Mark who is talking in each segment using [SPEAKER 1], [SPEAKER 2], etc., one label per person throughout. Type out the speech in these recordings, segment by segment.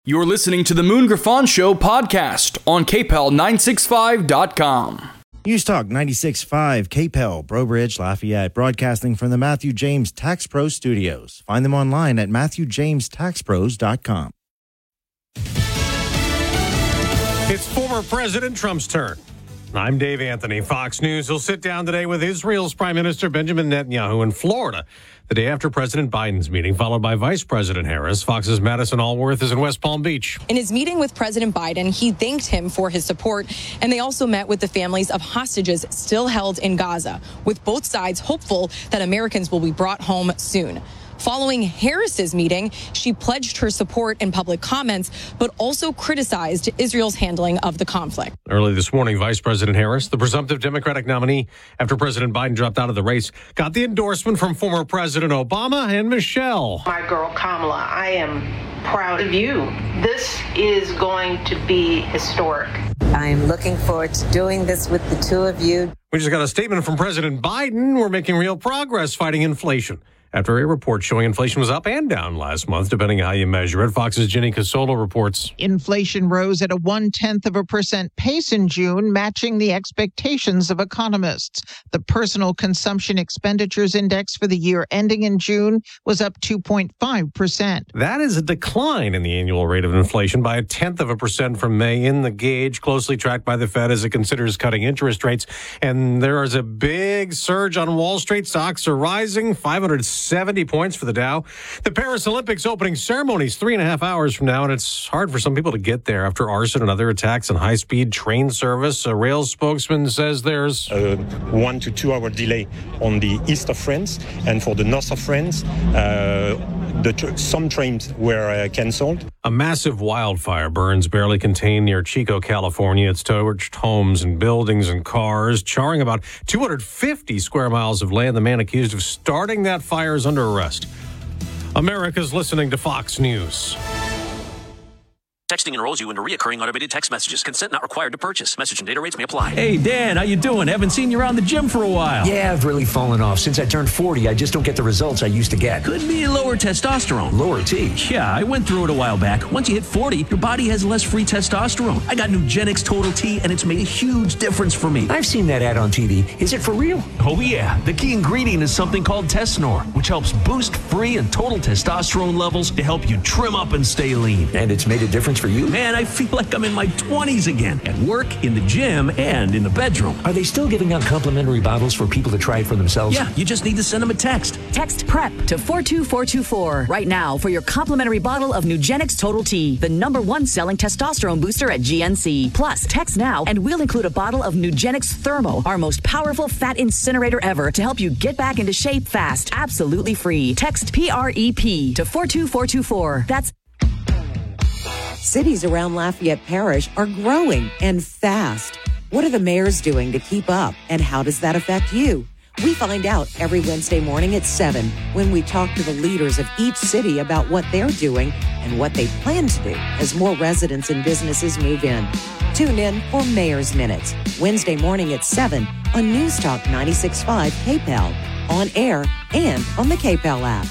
[SPEAKER 1] You're listening to the Moon Griffon Show podcast on KPEL965.com.
[SPEAKER 2] News Talk 96.5, KPEL, Breaux Bridge, Lafayette, broadcasting from the Matthew James Tax Pro Studios. Find them online at MatthewJamesTaxPros.com.
[SPEAKER 3] It's former President Trump's turn. I'm Dave Anthony. Fox News will sit down today with Israel's Prime Minister Benjamin Netanyahu in Florida the day after President Biden's meeting, followed by Vice President Harris. Fox's Madison Allworth is in West Palm Beach.
[SPEAKER 4] In his meeting with President Biden, he thanked him for his support, and they also met with the families of hostages still held in Gaza, with both sides hopeful that Americans will be brought home soon. Following Harris's meeting, she pledged her support in public comments, but also criticized Israel's handling of the conflict.
[SPEAKER 3] Early this morning, Vice President Harris, the presumptive Democratic nominee after President Biden dropped out of the race, got the endorsement from former President Obama and Michelle.
[SPEAKER 5] My girl Kamala, I am proud of you. This is going to be historic.
[SPEAKER 6] I'm looking forward to doing this with the two of you.
[SPEAKER 3] We just got a statement from President Biden. We're making real progress fighting inflation, after a report showing inflation was up and down last month, depending on how you measure it. Fox's Jenny Casolo reports.
[SPEAKER 7] Inflation rose at a 0.1% pace in June, matching the expectations of economists. The Personal Consumption Expenditures Index for the year ending in June was up 2.5%.
[SPEAKER 3] That is a decline in the annual rate of inflation by 0.1% from May in the gauge, closely tracked by the Fed as it considers cutting interest rates. And there is a big surge on Wall Street. Stocks are rising, 570 points for the Dow. The Paris Olympics opening ceremony is 3.5 hours from now, and it's hard for some people to get there after arson and other attacks on high-speed train service. A rail spokesman says there's
[SPEAKER 8] a 1 to 2 hour delay on the east of France, and for the north of France, some trains were canceled.
[SPEAKER 3] A massive wildfire burns barely contained near Chico, California. It's torched homes and buildings and cars, charring about 250 square miles of land. The man accused of starting that fire is under arrest. America's listening to Fox News.
[SPEAKER 9] Texting enrolls you into reoccurring automated text messages. Consent not required to purchase. Message and data rates may apply.
[SPEAKER 10] Hey, Dan, how you doing? Haven't seen you around the gym for a while.
[SPEAKER 11] Yeah, I've really fallen off. Since I turned 40, I just don't get the results I used to get.
[SPEAKER 10] Could be lower testosterone.
[SPEAKER 11] Lower T?
[SPEAKER 10] Yeah, I went through it a while back. Once you hit 40, your body has less free testosterone. I got Nugenix Total T, and it's made a huge difference for me.
[SPEAKER 11] I've seen that ad on TV. Is it for real?
[SPEAKER 10] Oh, yeah. The key ingredient is something called Tesnor, which helps boost free and total testosterone levels to help you trim up and stay lean.
[SPEAKER 11] And it's made a difference for you?
[SPEAKER 10] Man, I feel like I'm in my 20s again, at work, in the gym, and in the bedroom.
[SPEAKER 11] Are they still giving out complimentary bottles for people to try it for themselves?
[SPEAKER 10] Yeah, you just need to send them a text.
[SPEAKER 12] Text PREP to 42424 right now for your complimentary bottle of Nugenix Total T, the #1 selling testosterone booster at GNC. Plus, text now and we'll include a bottle of Nugenix Thermo, our most powerful fat incinerator ever, to help you get back into shape fast, absolutely free. Text PREP to 42424. That's
[SPEAKER 13] Cities around Lafayette Parish are growing and fast. What are the mayors doing to keep up, and how does that affect you? We find out every Wednesday morning at 7 when we talk to the leaders of each city about what they're doing and what they plan to do as more residents and businesses move in. Tune in for Mayor's Minutes, Wednesday morning at 7 on News Talk 96.5 KPEL, on air and on the KPEL app.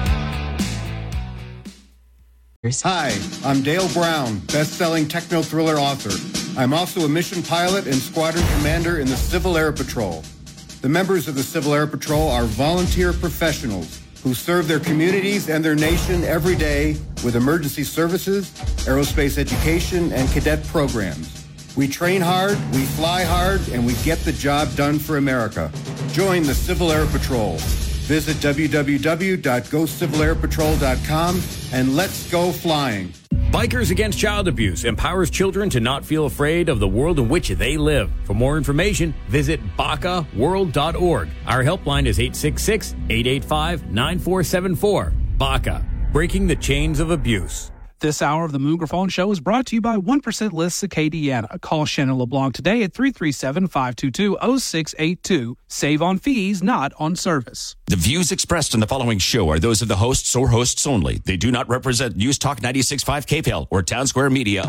[SPEAKER 14] Hi, I'm Dale Brown, best-selling techno-thriller author. I'm also a mission pilot and squadron commander in the Civil Air Patrol. The members of the Civil Air Patrol are volunteer professionals who serve their communities and their nation every day with emergency services, aerospace education, and cadet programs. We train hard, we fly hard, and we get the job done for America. Join the Civil Air Patrol. Visit www.gocivilairpatrol.com and let's go flying.
[SPEAKER 15] Bikers Against Child Abuse empowers children to not feel afraid of the world in which they live. For more information, visit BACAworld.org. Our helpline is 866-885-9474. BACA, breaking the chains of abuse.
[SPEAKER 16] This hour of the Moon Griffon Show is brought to you by 1% List Acadiana. Call Shannon LeBlanc today at 337-522-0682. Save on fees, not on service.
[SPEAKER 17] The views expressed in the following show are those of the hosts or hosts only. They do not represent News Talk 96.5 KPEL or Town Square Media.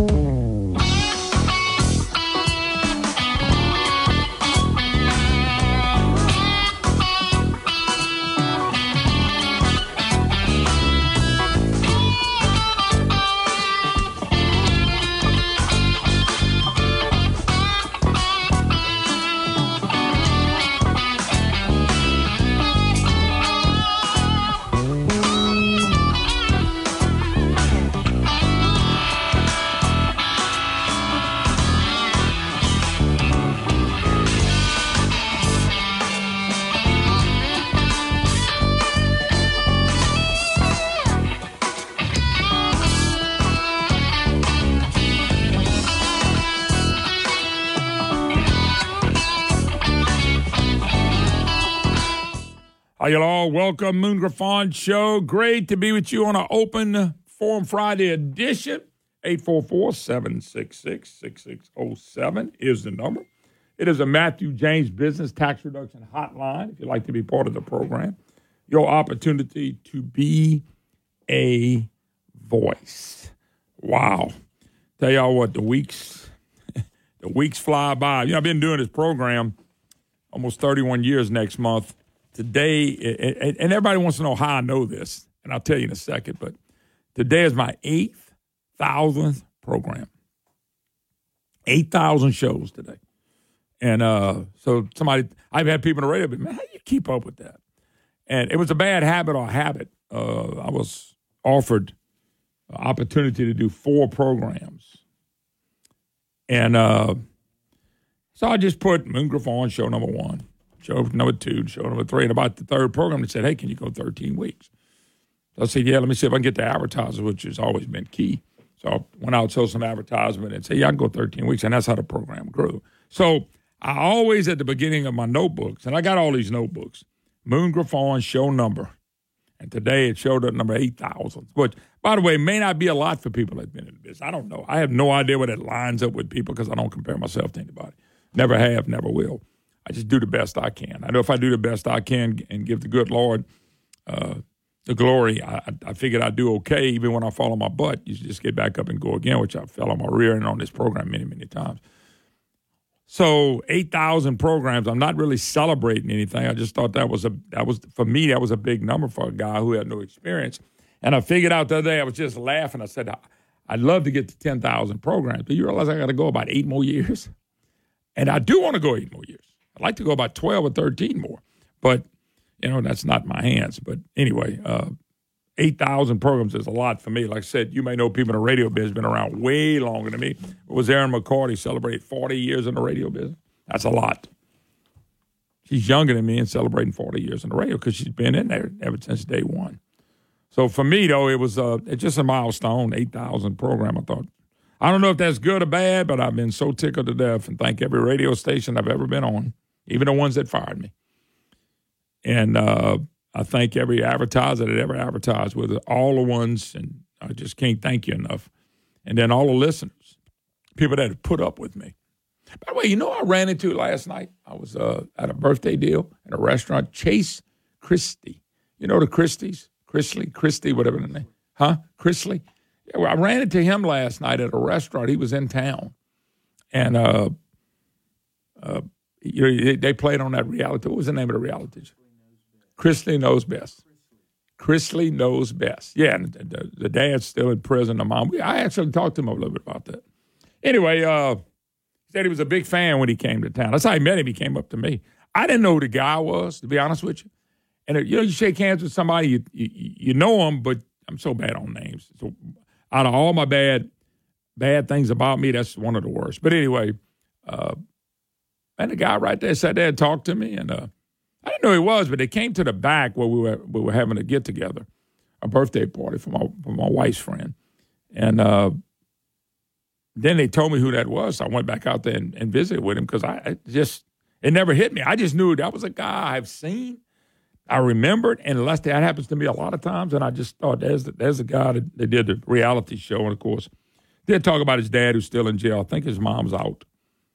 [SPEAKER 18] Hi, y'all. Welcome, Moon Griffon Show. Great to be with you on an open Forum Friday edition. 844-766-6607 is the number. It is a Matthew James Business Tax Reduction Hotline. If you'd like to be part of the program, your opportunity to be a voice. Wow. Tell y'all what, the weeks fly by. I've been doing this program almost 31 years next month. Today, and everybody wants to know how I know this, and I'll tell you in a second, but today is my 8,000th program. 8,000 shows today. And so I've had people in the radio, but man, how do you keep up with that? And it was a bad habit or habit. I was offered an opportunity to do 4 programs. And so I just put Moon Griffon Show number 1. Show number 2, show number 3, and about the 3rd program, they said, hey, can you go 13 weeks? So I said, yeah, let me see if I can get the advertisers, which has always been key. So I went out, sold some advertisement, and said, yeah, I can go 13 weeks, and that's how the program grew. So I always, at the beginning of my notebooks, and I got all these notebooks, Moon Griffon show number, and today it showed up number 8,000, which, by the way, may not be a lot for people that have been in the business. I don't know. I have no idea what it lines up with people because I don't compare myself to anybody. Never have, never will. I just do the best I can. I know if I do the best I can and give the good Lord the glory, I figured I'd do okay even when I fall on my butt. You just get back up and go again, which I fell on my rear end on this program many, many times. So 8,000 programs, I'm not really celebrating anything. I just thought that was for me, that was a big number for a guy who had no experience. And I figured out the other day, I was just laughing. I said, I'd love to get to 10,000 programs, but you realize I got to go about 8 more years? And I do want to go 8 more years. I'd like to go about 12 or 13 more, but, that's not my hands. But anyway, 8,000 programs is a lot for me. Like I said, you may know people in the radio business been around way longer than me. It was Erin McCarty celebrated 40 years in the radio business. That's a lot. She's younger than me and celebrating 40 years in the radio because she's been in there ever since day one. So for me, though, it was it's just a milestone, 8,000 program, I thought. I don't know if that's good or bad, but I've been so tickled to death and thank every radio station I've ever been on, even the ones that fired me. And I thank every advertiser that ever advertised with it, all the ones, and I just can't thank you enough. And then all the listeners, people that have put up with me. By the way, I ran into last night? I was at a birthday deal at a restaurant, Chase Christie. You know the Christies? Christie, whatever the name. Huh? Chrisley? Yeah, I ran into him last night at a restaurant. He was in town. And they played on that reality. What was the name of the reality show? Chrisley Knows Best. Chrisley Knows Best. Yeah, and the dad's still in prison. The mom. I actually talked to him a little bit about that. Anyway, he said he was a big fan when he came to town. That's how he met him. He came up to me. I didn't know who the guy was, to be honest with you. And, you shake hands with somebody, you know him, but I'm so bad on names. So out of all my bad things about me, that's one of the worst. But anyway, and the guy right there sat there and talked to me, and I didn't know who he was, but they came to the back where we were having a get together, a birthday party for my wife's friend, and then they told me who that was. So I went back out there and visited with him because it never hit me. I just knew that was a guy I've seen. I remembered, and unless that happens to me a lot of times, and I just thought there's the guy that did the reality show, and of course, did talk about his dad who's still in jail. I think his mom's out.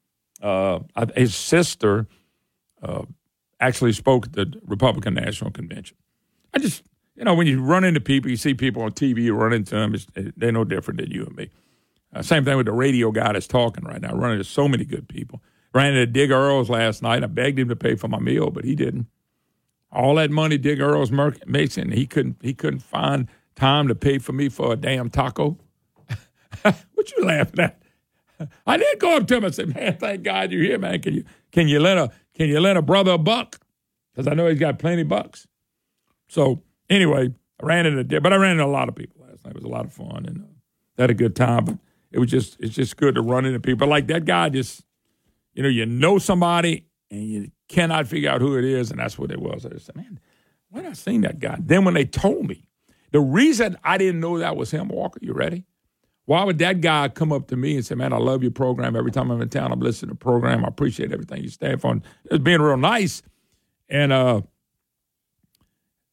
[SPEAKER 18] His sister actually spoke at the Republican National Convention. I just, when you run into people, you see people on TV, you run into them, they're no different than you and me. Same thing with the radio guy that's talking right now. I run into so many good people. Ran into Dig Earls last night. I begged him to pay for my meal, but he didn't. All that money Dig Earls makes, and he couldn't find time to pay for me for a damn taco. What you laughing at? I did go up to him and say, "Man, thank God you're here, man. Can you lend a brother a buck? Because I know he's got plenty of bucks." So anyway, I ran into a lot of people last night. It was a lot of fun and had a good time. But it's just good to run into people like that guy. Just you know somebody and you cannot figure out who it is, and that's what it was. I just said, "Man, when I seen that guy?" Then when they told me, the reason I didn't know that was him, Walker, you ready? Why would that guy come up to me and say, "Man, I love your program. Every time I'm in town, I'm listening to the program. I appreciate everything you stand for." And it was being real nice. And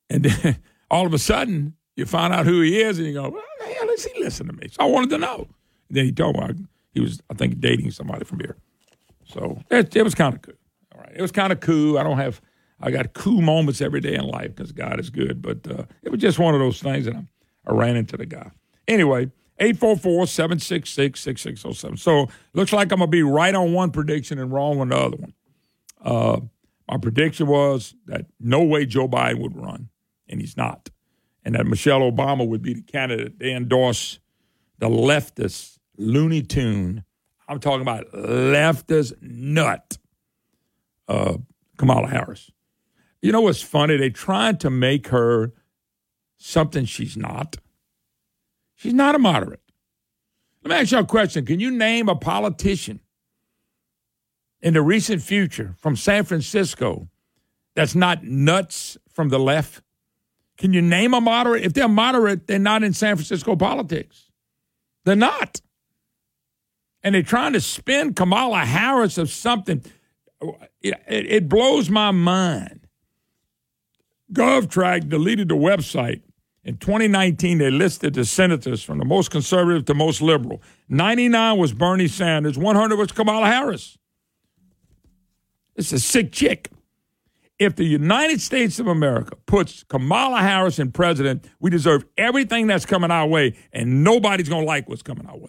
[SPEAKER 18] And then all of a sudden, you find out who he is, and you go, well, the hell is he listening to me? So I wanted to know. And then he told me he was, I think, dating somebody from here. So it was kind of cool. All right. It was kind of cool. I got cool moments every day in life because God is good. But it was just one of those things, and I ran into the guy. Anyway, 844-766-6607. So looks like I'm going to be right on one prediction and wrong on the other one. My prediction was that no way Joe Biden would run, and he's not. And that Michelle Obama would be the candidate. They endorse the leftist Looney Tune. I'm talking about leftist nut, Kamala Harris. You know what's funny? They tried to make her something she's not. She's not a moderate. Let me ask you a question. Can you name a politician in the recent future from San Francisco that's not nuts from the left? Can you name a moderate? If they're moderate, they're not in San Francisco politics. They're not. And they're trying to spin Kamala Harris of something. It blows my mind. GovTrack deleted the website. In 2019, they listed the senators from the most conservative to most liberal. 99 was Bernie Sanders. 100 was Kamala Harris. It's a sick chick. If the United States of America puts Kamala Harris in president, we deserve everything that's coming our way, and nobody's going to like what's coming our way.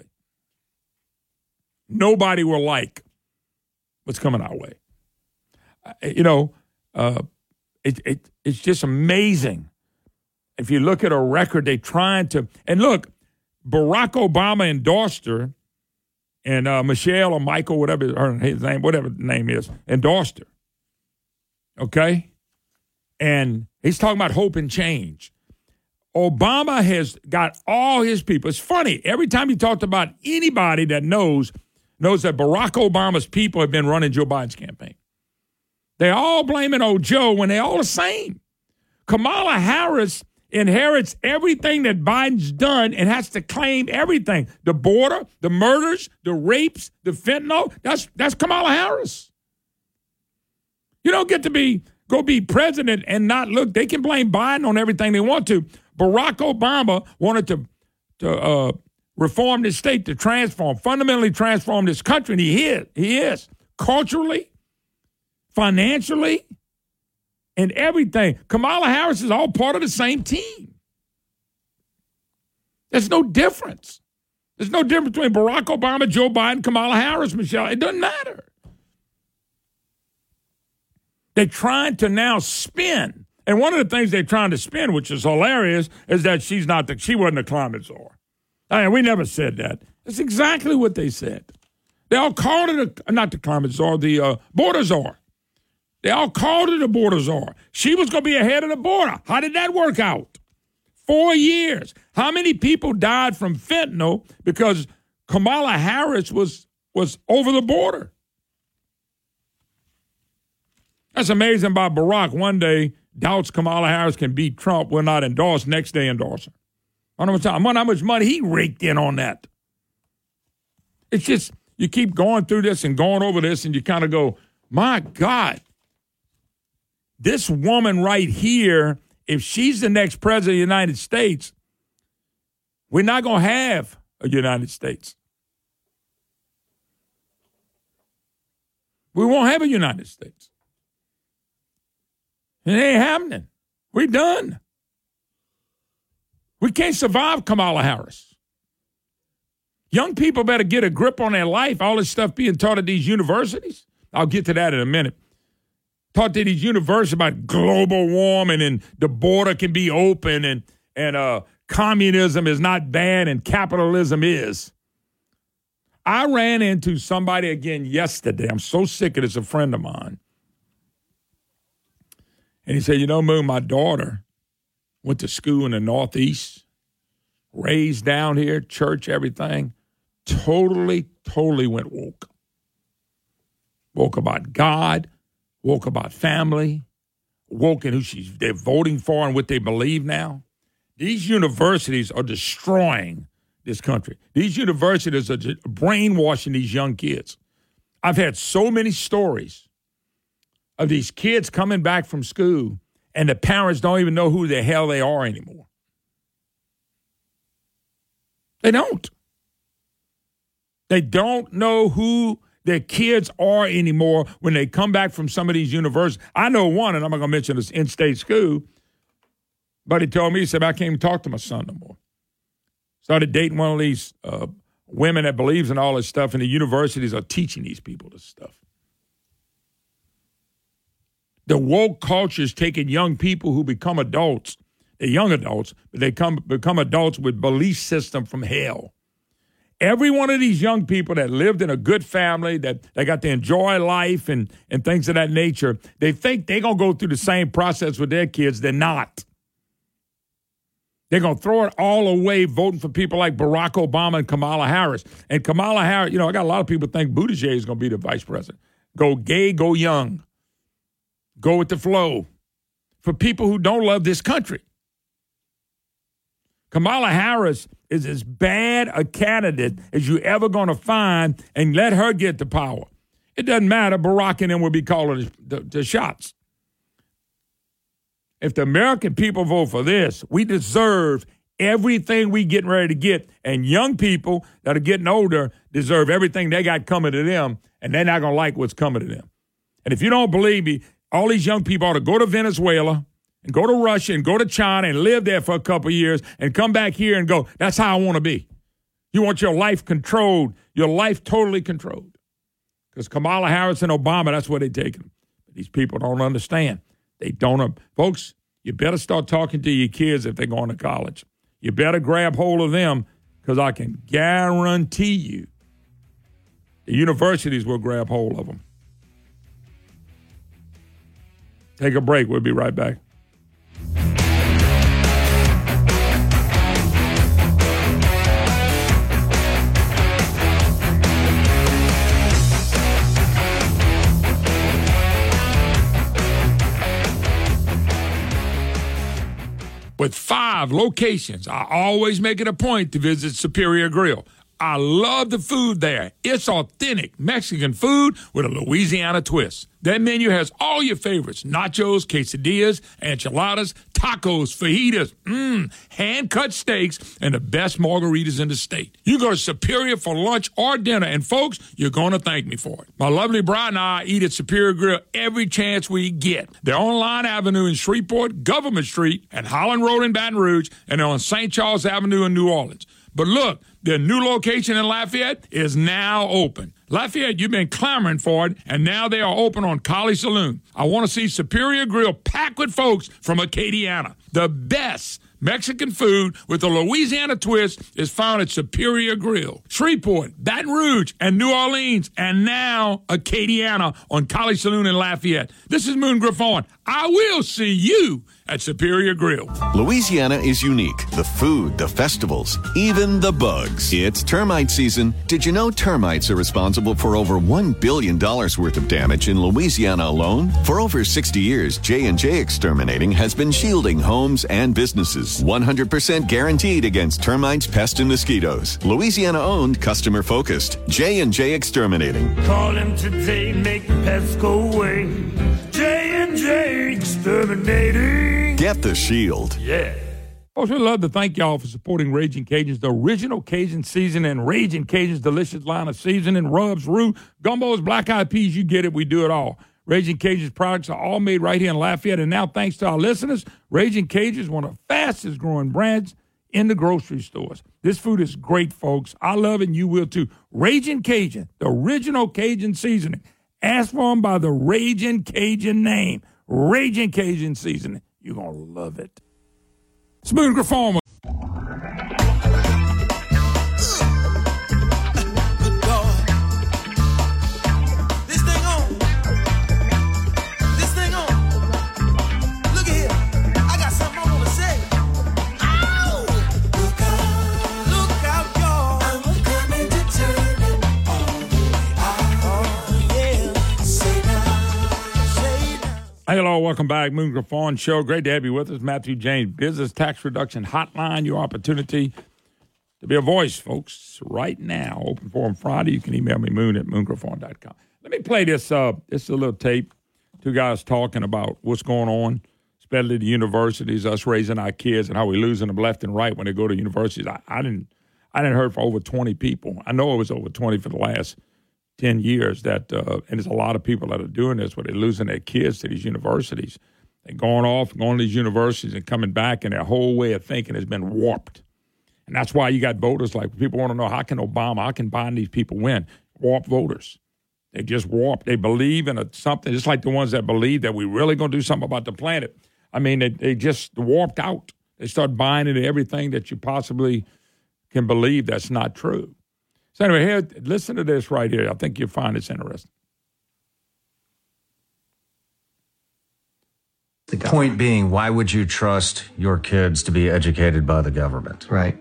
[SPEAKER 18] Nobody will like what's coming our way. It's just amazing. If you look at a record, they're trying to, and look, Barack Obama endorsed her, and Michelle or Michael, whatever the name is, endorsed her. Okay? And he's talking about hope and change. Obama has got all his people. It's funny. Every time he talked about anybody that knows that Barack Obama's people have been running Joe Biden's campaign. They're all blaming old Joe when they're all the same. Kamala Harris inherits everything that Biden's done and has to claim everything. The border, the murders, the rapes, the fentanyl. That's Kamala Harris. You don't get to go be president and not look. They can blame Biden on everything they want to. Barack Obama wanted to reform this state, to fundamentally transform this country, and he is. Culturally, financially, and everything. Kamala Harris is all part of the same team. There's no difference. There's no difference between Barack Obama, Joe Biden, Kamala Harris, Michelle. It doesn't matter. They're trying to now spin. And one of the things they're trying to spin, which is hilarious, is that she wasn't a climate czar. I mean, we never said that. That's exactly what they said. They all called it not the climate czar, the border czar. They all called it a border czar. She was going to be ahead of the border. How did that work out? 4 years. How many people died from fentanyl because Kamala Harris was over the border? That's amazing about Barack. One day, doubts Kamala Harris can beat Trump, will not endorse, next day endorse her. I don't know how much money he raked in on that. It's just, you keep going through this and going over this, and you kind of go, my God, this woman right here, if she's the next president of the United States, we're not going to have a United States. We won't have a United States. It ain't happening. We're done. We can't survive Kamala Harris. Young people better get a grip on their life. All this stuff being taught at these universities. I'll get to that in a minute. Taught to these universities about global warming and the border can be open and communism is not bad and capitalism is. I ran into somebody again yesterday. I'm so sick of this, a friend of mine. And he said, Moon, my daughter went to school in the Northeast, raised down here, church, everything, totally went woke. Woke about God, woke about family, woke in who they're voting for and what they believe now. These universities are destroying this country. These universities are brainwashing these young kids. I've had so many stories of these kids coming back from school And the parents don't even know who the hell they are anymore. They don't. They don't know who their kids are anymore when they come back from some of these universities. I know one, and I'm not going to mention this in-state school, but he told me, he said, I can't even talk to my son no more. Started dating one of these women that believes in all this stuff, and the universities are teaching these people this stuff. The woke culture is taking young people who become adults, they're young adults, but they become adults with belief system from hell. Every one of these young people that lived in a good family, that they got to enjoy life and things of that nature, they think they're going to go through the same process with their kids. They're not. They're going to throw it all away voting for people like Barack Obama and Kamala Harris. And Kamala Harris, I got a lot of people think Buttigieg is going to be the vice president. Go gay, go young. Go with the flow. For people who don't love this country. Kamala Harris is as bad a candidate as you ever going to find, and let her get the power. It doesn't matter. Barack and them will be calling the shots. If the American people vote for this, we deserve everything we getting ready to get. And young people that are getting older deserve everything they got coming to them, and they're not going to like what's coming to them. And if you don't believe me, all these young people ought to go to Venezuela and go to Russia and go to China and live there for a couple of years and come back here and go, that's how I want to be. You want your life controlled, your life totally controlled. Because Kamala Harris and Obama, that's where they're taking them. These people don't understand. They don't. Folks, you better start talking to your kids if they're going to college. You better grab hold of them, because I can guarantee you the universities will grab hold of them. Take a break. We'll be right back. With 5 locations, I always make it a point to visit Superior Grill. I love the food there. It's authentic Mexican food with a Louisiana twist. That menu has all your favorites: nachos, quesadillas, enchiladas, tacos, fajitas, hand-cut steaks, and the best margaritas in the state. You go to Superior for lunch or dinner, and folks, you're going to thank me for it. My lovely bride and I eat at Superior Grill every chance we get. They're on Line Avenue in Shreveport, Government Street, and Holland Road in Baton Rouge, and they're on St. Charles Avenue in New Orleans. But look, their new location in Lafayette is now open. Lafayette, you've been clamoring for it, and now they are open on College Saloon. I want to see Superior Grill packed with folks from Acadiana. The best Mexican food with a Louisiana twist is found at Superior Grill. Shreveport, Baton Rouge, and New Orleans, and now Acadiana on College Saloon in Lafayette. This is Moon Griffon. I will see you at Superior Grill.
[SPEAKER 19] Louisiana is unique. The food, the festivals, even the bugs. It's termite season. Did you know termites are responsible for over $1 billion worth of damage in Louisiana alone? For over 60 years, J&J Exterminating has been shielding homes and businesses. 100% guaranteed against termites, pests, and mosquitoes. Louisiana-owned, customer-focused. J&J Exterminating.
[SPEAKER 20] Call him today, make the pests go away. J&J Exterminating.
[SPEAKER 19] Get the shield.
[SPEAKER 20] Yeah.
[SPEAKER 18] Folks, we'd love to thank y'all for supporting Raging Cajuns, the original Cajun seasoning, and Raging Cajuns delicious line of seasoning, rubs, roux, gumbos, black-eyed peas. You get it. We do it all. Raging Cajuns products are all made right here in Lafayette. And now, thanks to our listeners, Raging Cajuns is one of the fastest growing brands in the grocery stores. This food is great, folks. I love it, and you will too. Raging Cajun, the original Cajun seasoning. Ask for them by the Raging Cajun name. Raging Cajun seasoning. You're going to love it. Smooth Griffon. Hello, welcome back. Moon Griffon Show. Great to have you with us. Matthew James, Business Tax Reduction Hotline. Your opportunity to be a voice, folks, right now. Open Forum Friday. You can email me, moon@moongriffon.com. Let me play this. This is a little tape. 2 guys talking about what's going on, especially the universities, us raising our kids and how we're losing them left and right when they go to universities. I didn't hear from over 20 people. I know it was over 20 for the last 10 years that, and there's a lot of people that are doing this where they're losing their kids to these universities. They're going to these universities and coming back, and their whole way of thinking has been warped. And that's why you got voters like, people want to know, how can Biden these people win? Warped voters. They just warped. They believe in something, just like the ones that believe that we're really going to do something about the planet. I mean, they just warped out. They start buying into everything that you possibly can believe that's not true. So anyway, here, listen to this right here. I think you'll find this interesting.
[SPEAKER 21] The point being, why would you trust your kids to be educated by the government?
[SPEAKER 22] Right.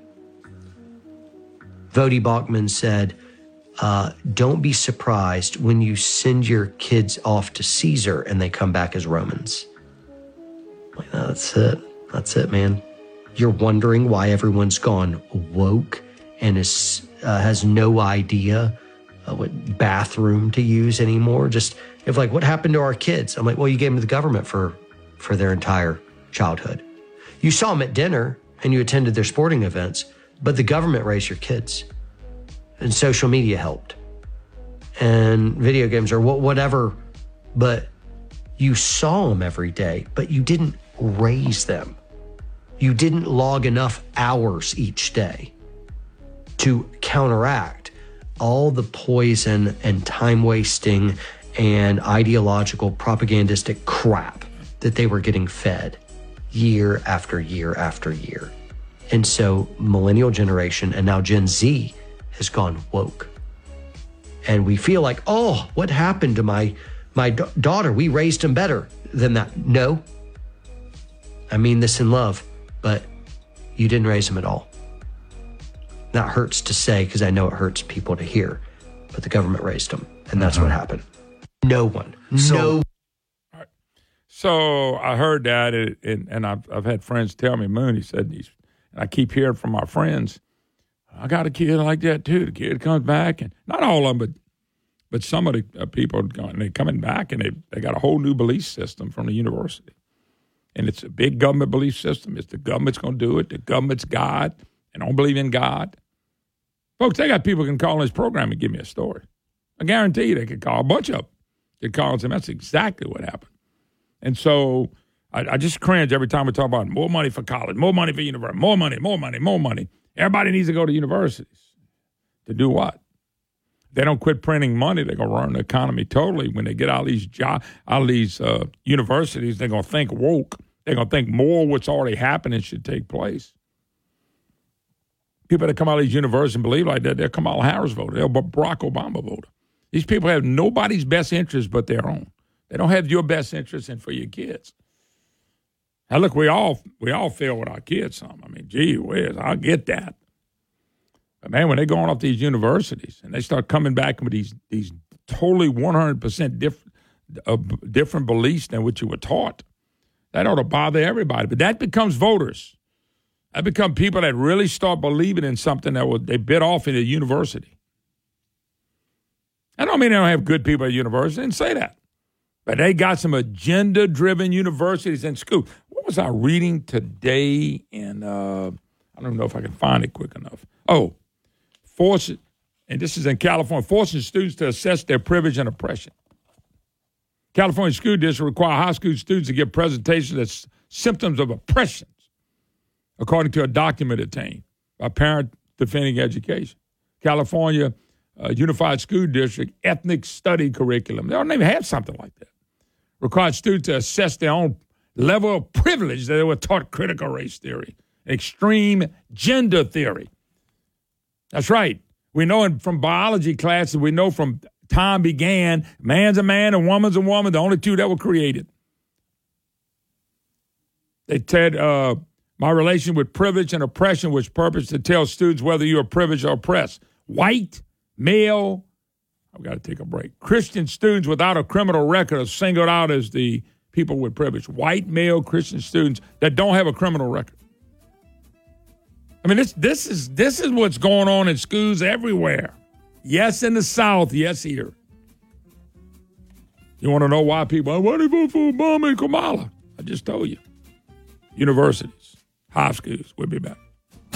[SPEAKER 22] Vodi Bachman said, don't be surprised when you send your kids off to Caesar and they come back as Romans. Like, that's it. That's it, man. You're wondering why everyone's gone woke and has no idea what bathroom to use anymore. Just, if like, what happened to our kids? I'm like, well, you gave them to the government for their entire childhood. You saw them at dinner and you attended their sporting events, but the government raised your kids. And social media helped. And video games or whatever, but you saw them every day, but you didn't raise them. You didn't log enough hours each day to counteract all the poison and time wasting and ideological propagandistic crap that they were getting fed year after year after year. And so millennial generation and now Gen Z has gone woke. And we feel like, oh, what happened to my daughter? We raised him better than that. No, I mean this in love, but you didn't raise him at all. That hurts to say because I know it hurts people to hear, but the government raised him, and that's what happened. No one.
[SPEAKER 18] So I heard that, and I've had friends tell me, Moon, he said, and I keep hearing from my friends, I got a kid like that too. The kid comes back, and not all of them, but some of the people, they're coming back, and they got a whole new belief system from the university. And it's a big government belief system. It's the government's going to do it. The government's God, and I don't believe in God. Folks, they got people who can call in this program and give me a story. I guarantee you they could call, a bunch of them. They call and say, that's exactly what happened. And so I just cringe every time we talk about more money for college, more money for university, more money, more money, more money. Everybody needs to go to universities. To do what? If they don't quit printing money, they're going to run the economy totally. When they get out of these universities, they're going to think woke. They're going to think more of what's already happening should take place. People that come out of these universities and believe like that, they're Kamala Harris voter. They're Barack Obama voter. These people have nobody's best interest but their own. They don't have your best interest in for your kids. Now, look, we all fail with our kids some. I mean, gee whiz, I get that. But, man, when they're going off these universities and they start coming back with these totally 100% different beliefs than what you were taught, that ought to bother everybody. But that becomes voters. That become people that really start believing in something that they bit off in the university. I don't mean they don't have good people at university. I didn't say that. But they got some agenda-driven universities and schools. What was I reading today in, I don't know if I can find it quick enough. And this is in California, forcing students to assess their privilege and oppression. California school districts require high school students to give presentations as symptoms of oppression, according to a document obtained by Parent Defending Education. California Unified School District Ethnic Study Curriculum. They don't even have something like that. Required students to assess their own level of privilege that they were taught critical race theory, extreme gender theory. That's right. We know from biology classes, we know from time began, man's a man and woman's a woman, the only two that were created. They said, my relation with privilege and oppression was purpose to tell students whether you are privileged or oppressed. White, male, I've got to take a break. Christian students without a criminal record are singled out as the people with privilege. White, male, Christian students that don't have a criminal record. I mean, this is what's going on in schools everywhere. Yes, in the South. Yes, here. You want to know why people, why do they vote for Obama and Kamala? I just told you. universities, high schools. We'll be back.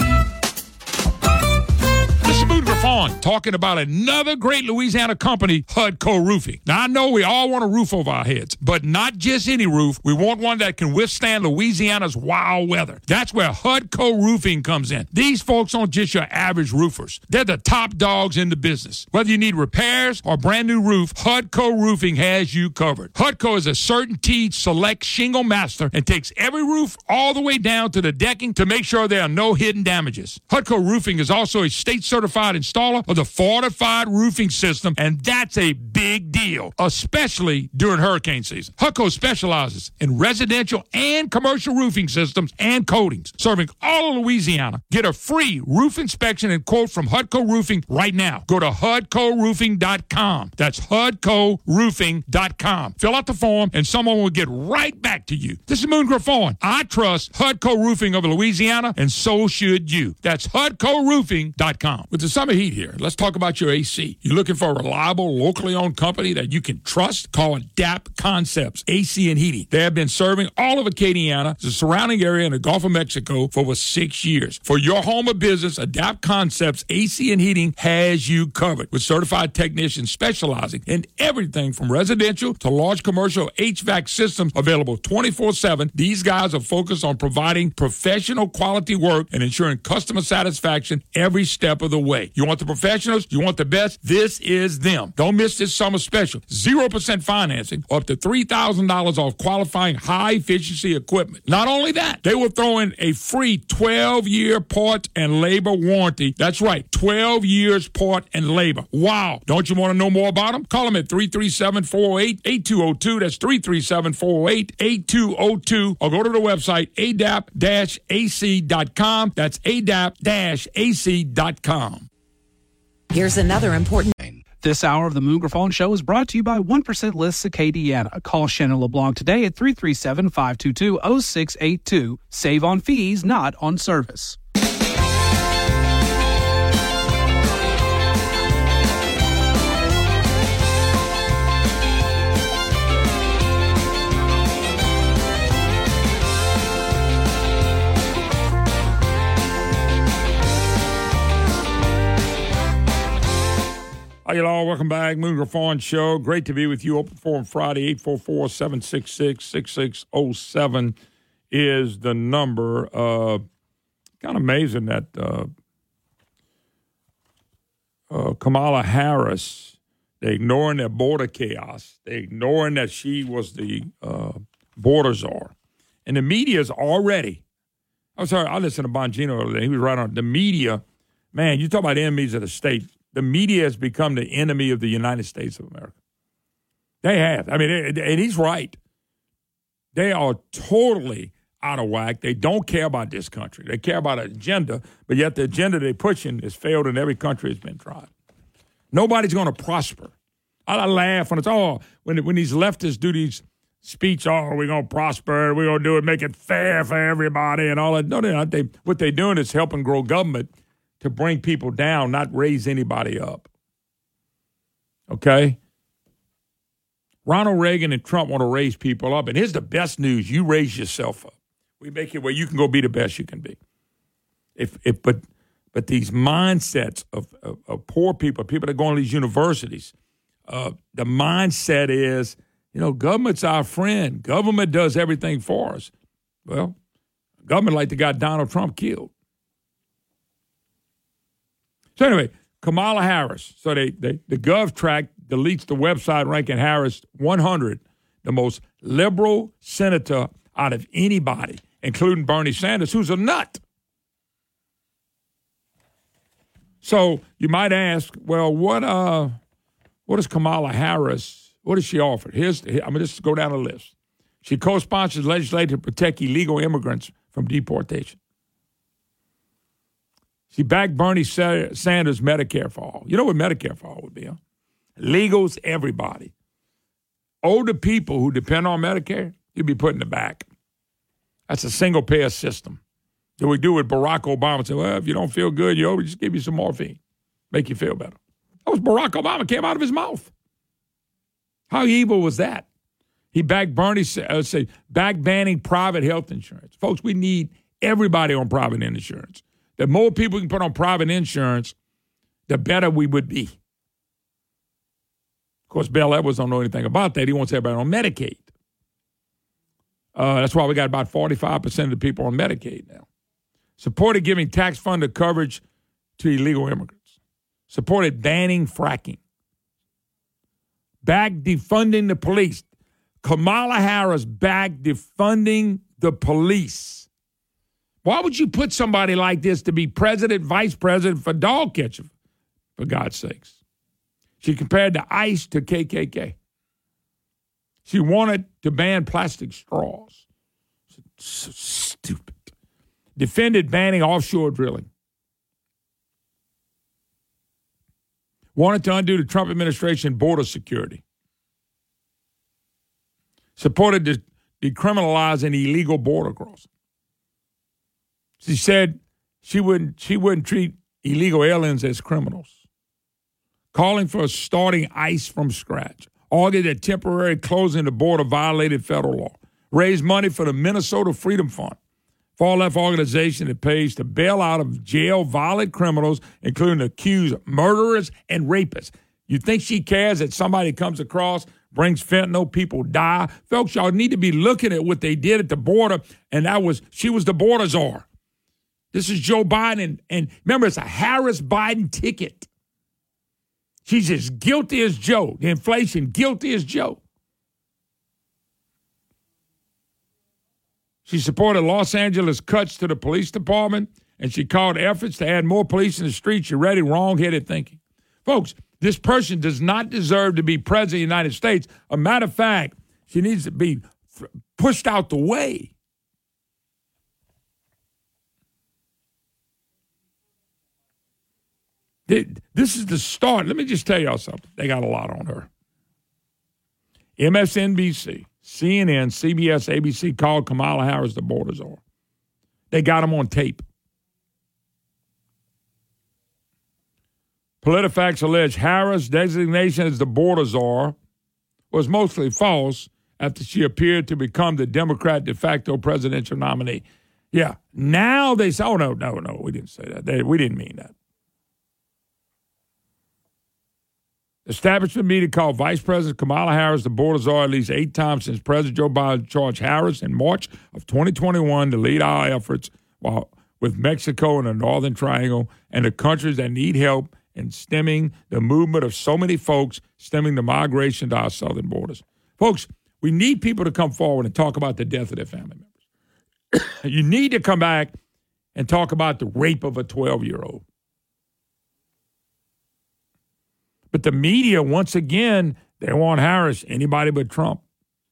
[SPEAKER 18] This is Boone Griffon talking about another great Louisiana company, HUDCO Roofing. Now, I know we all want a roof over our heads, but not just any roof. We want one that can withstand Louisiana's wild weather. That's where HUDCO Roofing comes in. These folks aren't just your average roofers. They're the top dogs in the business. Whether you need repairs or a brand new roof, HUDCO Roofing has you covered. HUDCO is a CertainTeed Select Shingle Master and takes every roof all the way down to the decking to make sure there are no hidden damages. HUDCO Roofing is also a state-certified installer of the fortified roofing system, and that's a big deal, especially during hurricane season. HUDCO specializes in residential and commercial roofing systems and coatings, serving all of Louisiana. Get a free roof inspection and quote from HUDCO Roofing right now. Go to HUDCOroofing.com. That's HUDCOroofing.com. Fill out the form, and someone will get right back to you. This is Moon Griffon. I trust HUDCO Roofing of Louisiana, and so should you. That's HUDCOroofing.com. With the summer heat here, let's talk about your AC. You're looking for a reliable, locally owned company that you can trust? Call Adapt Concepts AC and Heating. They have been serving all of Acadiana, the surrounding area, in the Gulf of Mexico for over 6 years. For your home or business, Adapt Concepts AC and Heating has you covered with certified technicians specializing in everything from residential to large commercial HVAC systems available 24/7. These guys are focused on providing professional quality work and ensuring customer satisfaction every step of the way. You want the professionals? You want the best? This is them. Don't miss this summer special. 0% financing, up to $3,000 off qualifying high-efficiency equipment. Not only that, they will throw in a free 12-year part and labor warranty. That's right, 12 years part and labor. Wow. Don't you want to know more about them? Call them at 337-408-8202. That's 337-408-8202. Or go to the website, adapt-ac.com. That's adapt-ac.com.
[SPEAKER 13] Here's another important.
[SPEAKER 16] This hour of the Moon Griffon Show is brought to you by 1% List Acadiana. Call Shannon LeBlanc today at 337-522-0682. Save on fees, not on service.
[SPEAKER 18] Hi, y'all. Welcome back. Moon Griffon Show. Great to be with you. Open Forum Friday, 844-766-6607 is the number. Kind of amazing that Kamala Harris, they're ignoring that border chaos. They're ignoring that she was the border czar. And the media is already, I listened to Bongino the other day. He was right on the media. Man, you talk about enemies of the state. The media has become the enemy of the United States of America. They have. I mean, and he's right. They are totally out of whack. They don't care about this country. They care about an agenda, but yet the agenda they're pushing has failed in every country that's been tried. Nobody's going to prosper. I laugh when it's when these leftists do these speech, we're going to prosper, we're going to do it, make it fair for everybody and all that. No, they're not. What they're doing is helping grow government to bring people down, not raise anybody up. Okay? Ronald Reagan and Trump want to raise people up. And here's the best news. You raise yourself up. We make it where you can go be the best you can be. But these mindsets of poor people that go to these universities, the mindset is, government's our friend. Government does everything for us. Well, government like the guy Donald Trump killed. So anyway, Kamala Harris. So the GovTrack deletes the website ranking Harris 100, the most liberal senator out of anybody, including Bernie Sanders, who's a nut. So you might ask, well, what is Kamala Harris? What does she offer? I'm going to just go down the list. She co-sponsors legislation to protect illegal immigrants from deportation. She backed Bernie Sanders' Medicare for All. You know what Medicare for All would be, huh? Legals, everybody. Older people who depend on Medicare, you'd be put in the back. That's a single-payer system. So we do with Barack Obama. Say, well, if you don't feel good, we just give you some morphine. Make you feel better. That was Barack Obama. Came out of his mouth. How evil was that? He backed back banning private health insurance. Folks, we need everybody on private insurance. The more people we can put on private insurance, the better we would be. Of course, Bell Edwards don't know anything about that. He wants everybody on Medicaid. That's why we got about 45% of the people on Medicaid now. Supported giving tax-funded coverage to illegal immigrants. Supported banning fracking. Back defunding the police. Kamala Harris back defunding the police. Why would you put somebody like this to be president, vice president for dog catching, for God's sakes? She compared the ICE to KKK. She wanted to ban plastic straws. So stupid. Defended banning offshore drilling. Wanted to undo the Trump administration border security. Supported decriminalizing illegal border crossing. She said she wouldn't treat illegal aliens as criminals. Calling for starting ICE from scratch. Argued that temporary closing the border violated federal law. Raised money for the Minnesota Freedom Fund, far-left organization that pays to bail out of jail violent criminals, including accused murderers and rapists. You think she cares that somebody comes across, brings fentanyl, people die? Folks, y'all need to be looking at what they did at the border, and she was the border czar. This is Joe Biden, and remember, it's a Harris-Biden ticket. She's as guilty as Joe. The inflation, guilty as Joe. She supported Los Angeles cuts to the police department, and she called efforts to add more police in the streets. You ready? Wrong-headed thinking. Folks, this person does not deserve to be president of the United States. A matter of fact, she needs to be pushed out the way. This is the start. Let me just tell y'all something. They got a lot on her. MSNBC, CNN, CBS, ABC called Kamala Harris the border czar. They got him on tape. PolitiFact alleged Harris' designation as the border czar was mostly false after she appeared to become the Democrat de facto presidential nominee. Yeah, now they say, oh, no, we didn't say that. We didn't mean that. Establishment media called Vice President Kamala Harris the border czar at least 8 times since President Joe Biden charged Harris in March of 2021 to lead our efforts with Mexico and the Northern Triangle and the countries that need help in stemming the movement of so many folks, stemming the migration to our southern borders. Folks, we need people to come forward and talk about the death of their family members. You need to come back and talk about the rape of a 12-year-old. But the media, once again, they want Harris, anybody but Trump.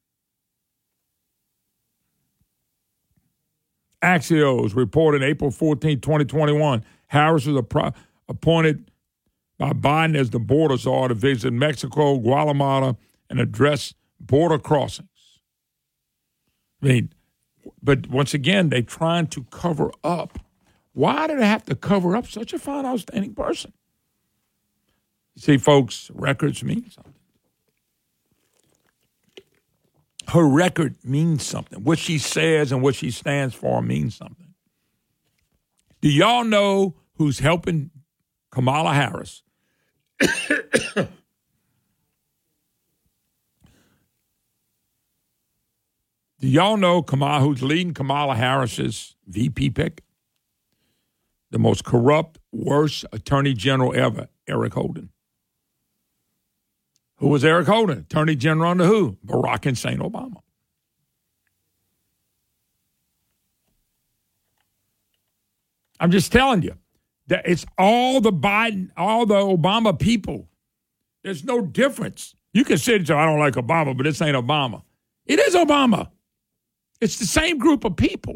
[SPEAKER 18] Axios reported April 14, 2021, Harris was appointed by Biden as the border czar to visit Mexico, Guatemala, and address border crossings. I mean, but once again, they're trying to cover up. Why do they have to cover up such a fine, outstanding person? See, folks, records mean something. Her record means something. What she says and what she stands for means something. Do y'all know who's helping Kamala Harris? Do y'all know who's leading Kamala Harris's VP pick? The most corrupt, worst attorney general ever, Eric Holden. Who was Eric Holden? Attorney General under who? Barack Hussein Obama. I'm just telling you that it's all the Obama people. There's no difference. You can say, I don't like Obama, but this ain't Obama. It is Obama. It's the same group of people.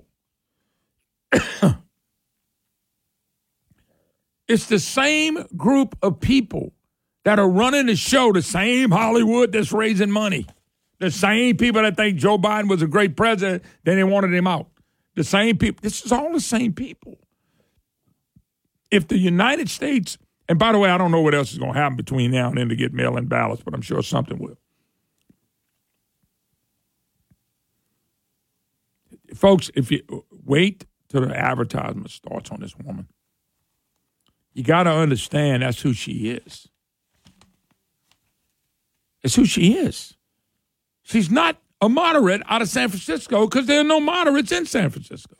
[SPEAKER 18] It's the same group of people that are running the show, the same Hollywood that's raising money. The same people that think Joe Biden was a great president, then they wanted him out. The same people. This is all the same people. If the United States, and by the way, I don't know what else is going to happen between now and then to get mail-in ballots, but I'm sure something will. Folks, if you wait till the advertisement starts on this woman, you got to understand that's who she is. It's who she is. She's not a moderate out of San Francisco because there are no moderates in San Francisco.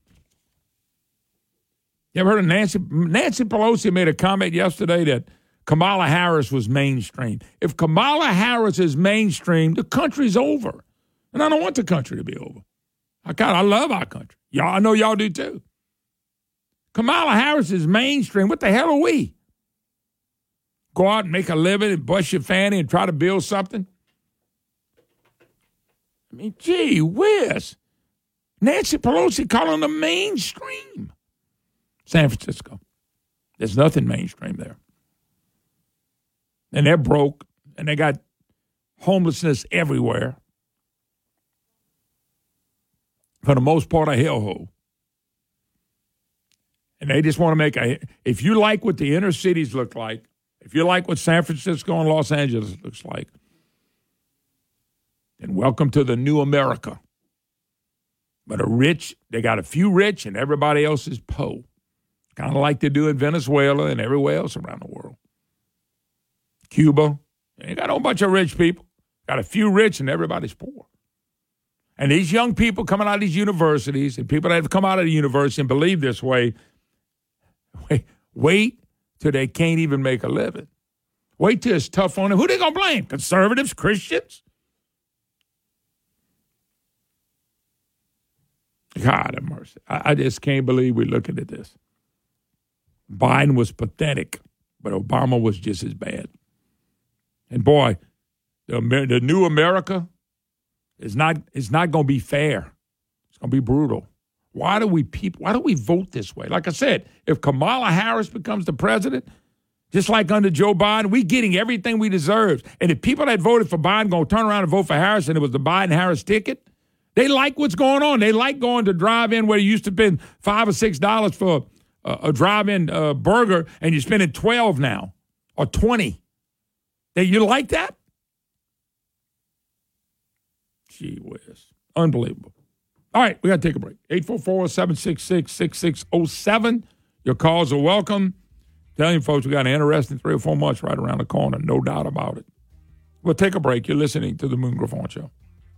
[SPEAKER 18] You ever heard of Nancy? Nancy Pelosi made a comment yesterday that Kamala Harris was mainstream. If Kamala Harris is mainstream, the country's over. And I don't want the country to be over. I love our country. Y'all, I know y'all do too. Kamala Harris is mainstream. What the hell are we? Go out and make a living and bust your fanny and try to build something? I mean, gee whiz. Nancy Pelosi calling them mainstream. San Francisco. There's nothing mainstream there. And they're broke, and they got homelessness everywhere. For the most part, a hellhole. And they just want to make if you like what the inner cities look like, if you like what San Francisco and Los Angeles looks like, then welcome to the new America. But they got a few rich and everybody else is poor. Kind of like they do in Venezuela and everywhere else around the world. Cuba, they got a whole bunch of rich people. Got a few rich and everybody's poor. And these young people coming out of these universities and people that have come out of the university and believe this way, wait till they can't even make a living. Wait till it's tough on them. Who they going to blame? Conservatives? Christians? God have mercy. I just can't believe we're looking at this. Biden was pathetic, but Obama was just as bad. And boy, the new America is not going to be fair. It's going to be brutal. Why do we vote this way? Like I said, if Kamala Harris becomes the president, just like under Joe Biden, we're getting everything we deserve. And if people that voted for Biden going to turn around and vote for Harris and it was the Biden-Harris ticket, they like what's going on. They like going to drive-in where you used to spend $5 or $6 for a drive-in burger, and you're spending $12 now or $20. You like that? Gee whiz. Unbelievable. All right, we got to take a break. 844-766-6607. Your calls are welcome. Telling you folks, we got an interesting 3 or 4 months right around the corner, no doubt about it. We'll take a break. You're listening to The Moon Griffon Show.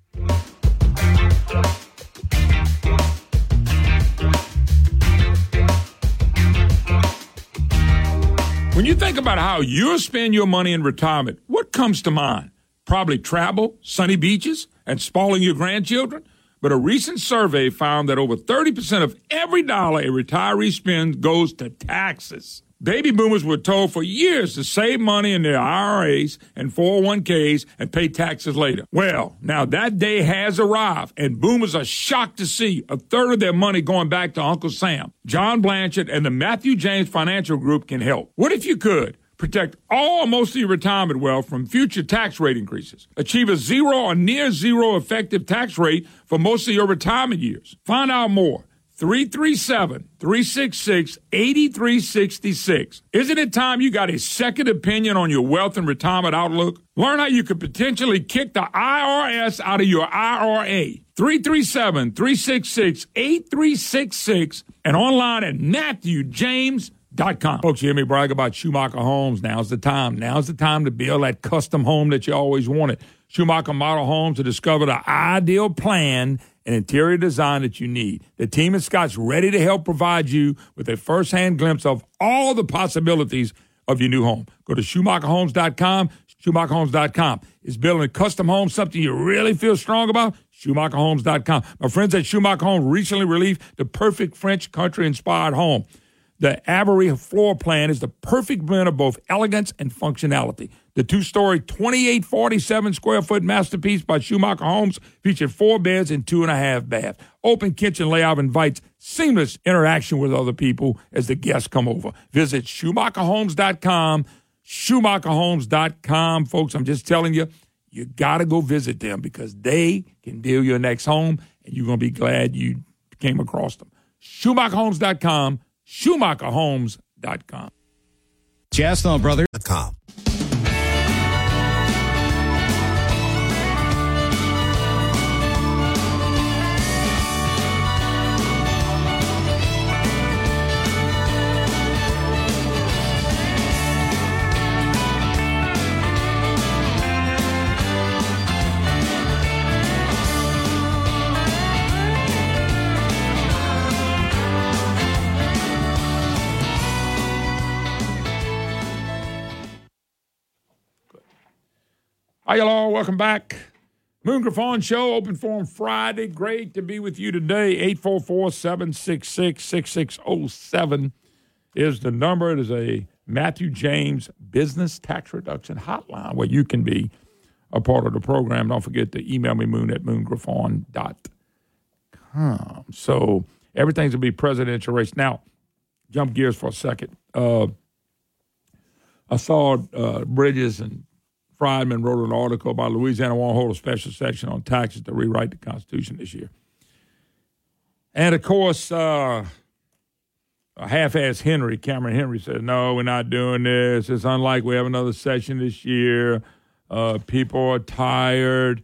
[SPEAKER 18] When you think about how you'll spend your money in retirement, what comes to mind? Probably travel, sunny beaches, and spoiling your grandchildren. But a recent survey found that over 30% of every dollar a retiree spends goes to taxes. Baby boomers were told for years to save money in their IRAs and 401ks and pay taxes later. Well, now that day has arrived, and boomers are shocked to see a third of their money going back to Uncle Sam. John Blanchard and the Matthew James Financial Group can help. What if you could? Protect all or most of your retirement wealth from future tax rate increases. Achieve a zero or near zero effective tax rate for most of your retirement years. Find out more. 337-366-8366. Isn't it time you got a second opinion on your wealth and retirement outlook? Learn how you could potentially kick the IRS out of your IRA. 337-366-8366 and online at MatthewJames.com. Folks, you hear me brag about Schumacher Homes. Now's the time. Now's the time to build that custom home that you always wanted. Schumacher Model Homes to discover the ideal plan and interior design that you need. The team at Scott's ready to help provide you with a first-hand glimpse of all the possibilities of your new home. Go to SchumacherHomes.com. SchumacherHomes.com. Is building a custom home something you really feel strong about? SchumacherHomes.com. My friends at Schumacher Homes recently released the perfect French country-inspired home. The Avery floor plan is the perfect blend of both elegance and functionality. The 2-story, 2,847-square-foot masterpiece by Schumacher Homes featured 4 beds and 2.5 baths. Open kitchen layout invites seamless interaction with other people as the guests come over. Visit SchumacherHomes.com. SchumacherHomes.com. Folks, I'm just telling you, you got to go visit them because they can build your next home, and you're going to be glad you came across them. SchumacherHomes.com. SchumacherHomes.com.
[SPEAKER 1] Chestnutbrothers.com.
[SPEAKER 18] Hi, y'all. Welcome back. Moon Griffon Show, Open Forum Friday. Great to be with you today. 844-766-6607 is the number. It is a Matthew James Business Tax Reduction Hotline where you can be a part of the program. Don't forget to email me, moon@moongriffon.com. So everything's going to be presidential race. Now, jump gears for a second. I saw Bridges and Friedman wrote an article about Louisiana won't hold a special session on taxes to rewrite the Constitution this year. And, of course, a half-ass Cameron Henry said, no, we're not doing this. It's unlikely we have another session this year. People are tired.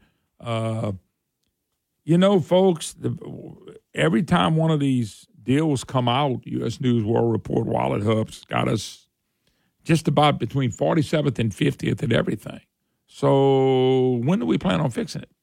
[SPEAKER 18] Folks, every time one of these deals come out, U.S. News World Report, Wallet Hub's got us just about between 47th and 50th at everything. So when do we plan on fixing it?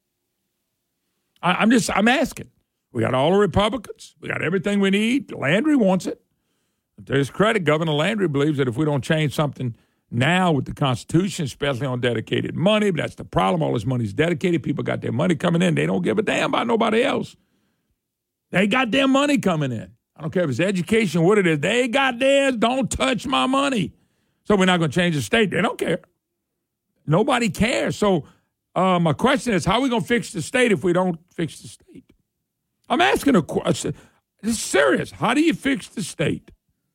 [SPEAKER 18] I'm asking. We got all the Republicans. We got everything we need. Landry wants it. To his credit, Governor Landry believes that if we don't change something now with the Constitution, especially on dedicated money, but that's the problem. All this money's dedicated. People got their money coming in. They don't give a damn about nobody else. They got their money coming in. I don't care if it's education, what it is. They got theirs. Don't touch my money. So we're not going to change the state. They don't care. Nobody cares. So my question is, how are we going to fix the state if we don't fix the state? I'm asking a question. This is serious. How do you fix the state?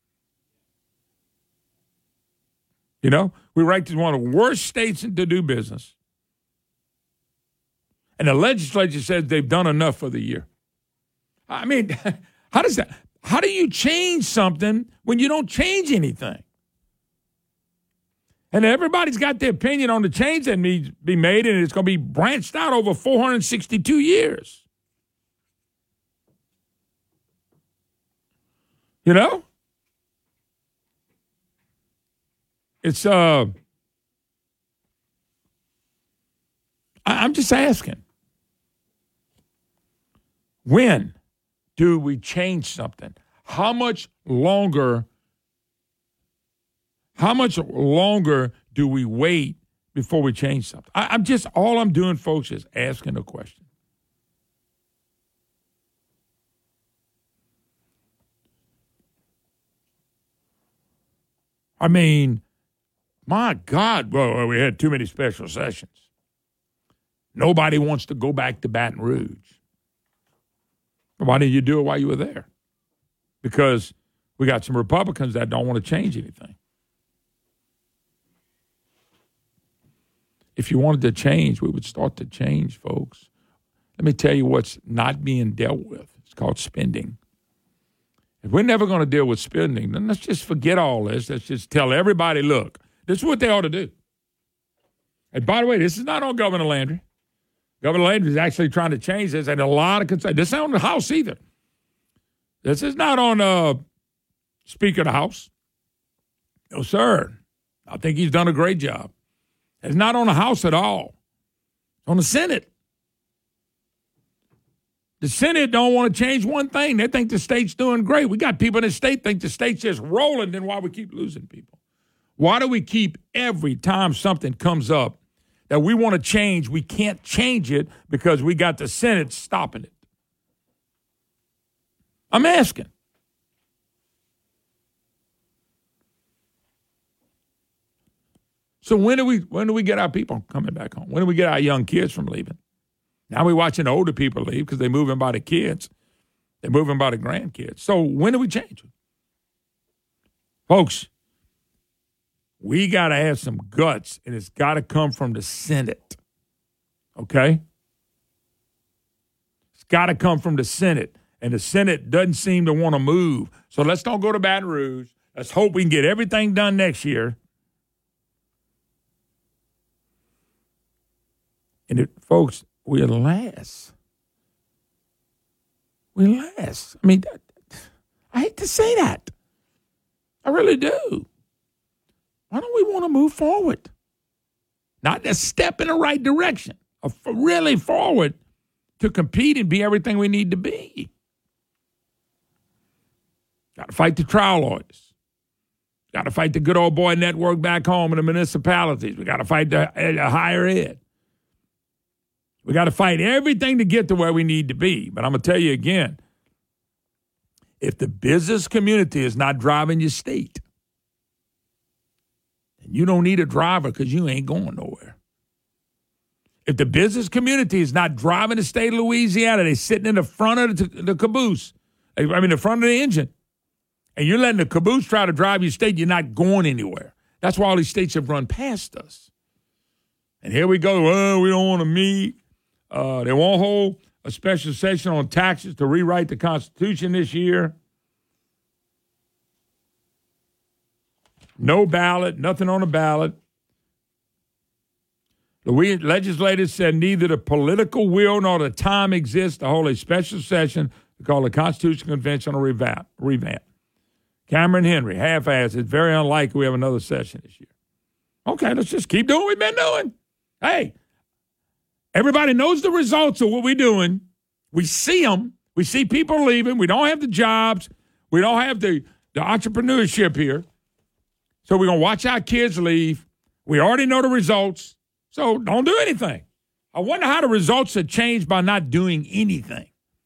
[SPEAKER 18] You know, we ranked as one of the worst states to do business. And the legislature says they've done enough for the year. I mean, how do you change something when you don't change anything? And everybody's got their opinion on the change that needs to be made, and it's going to be branched out over 462 years. You know? It's, I'm just asking. When do we change something? How much longer do we wait before we change something? All I'm doing, folks, is asking a question. I mean, my God, well, we had too many special sessions. Nobody wants to go back to Baton Rouge. Why didn't you do it while you were there? Because we got some Republicans that don't want to change anything. If you wanted to change, we would start to change, folks. Let me tell you what's not being dealt with. It's called spending. If we're never going to deal with spending, then let's just forget all this. Let's just tell everybody, look, this is what they ought to do. And by the way, this is not on Governor Landry. Governor Landry is actually trying to change this, and a lot of concern. This is not on the House either. This is not on Speaker of the House. No, sir. I think he's done a great job. It's not on the House at all. It's on the Senate. The Senate don't want to change one thing. They think the state's doing great. We got people in the state think the state's just rolling, then why we keep losing people? Why do we keep every time something comes up that we want to change, we can't change it because we got the Senate stopping it? I'm asking. So when do we get our people coming back home? When do we get our young kids from leaving? Now we're watching older people leave because they're moving by the kids. They're moving by the grandkids. So when do we change it? Folks, we got to have some guts, and it's got to come from the Senate. Okay? It's got to come from the Senate, and the Senate doesn't seem to want to move. So let's don't go to Baton Rouge. Let's hope we can get everything done next year. And folks, we'll last. We'll last. I mean, I hate to say that. I really do. Why don't we want to move forward? Not a step in the right direction, really forward to compete and be everything we need to be. Got to fight the trial lawyers. Got to fight the good old boy network back home in the municipalities. We got to fight the higher ed. We got to fight everything to get to where we need to be. But I'm going to tell you again, if the business community is not driving your state, then you don't need a driver because you ain't going nowhere. If the business community is not driving the state of Louisiana, they're sitting in the front of the caboose, the front of the engine, and you're letting the caboose try to drive your state, you're not going anywhere. That's why all these states have run past us. And here we go, well, we don't want to meet. They won't hold a special session on taxes to rewrite the Constitution this year. No ballot, nothing on the ballot. The legislators said neither the political will nor the time exists to hold a special session to call the Constitutional Convention a revamp. Cameron Henry, half-assed. It's very unlikely we have another session this year. Okay, let's just keep doing what we've been doing. Hey, everybody knows the results of what we're doing. We see them. We see people leaving. We don't have the jobs. We don't have the entrepreneurship here. So we're going to watch our kids leave. We already know the results. So don't do anything. I wonder how the results are changed by not doing anything.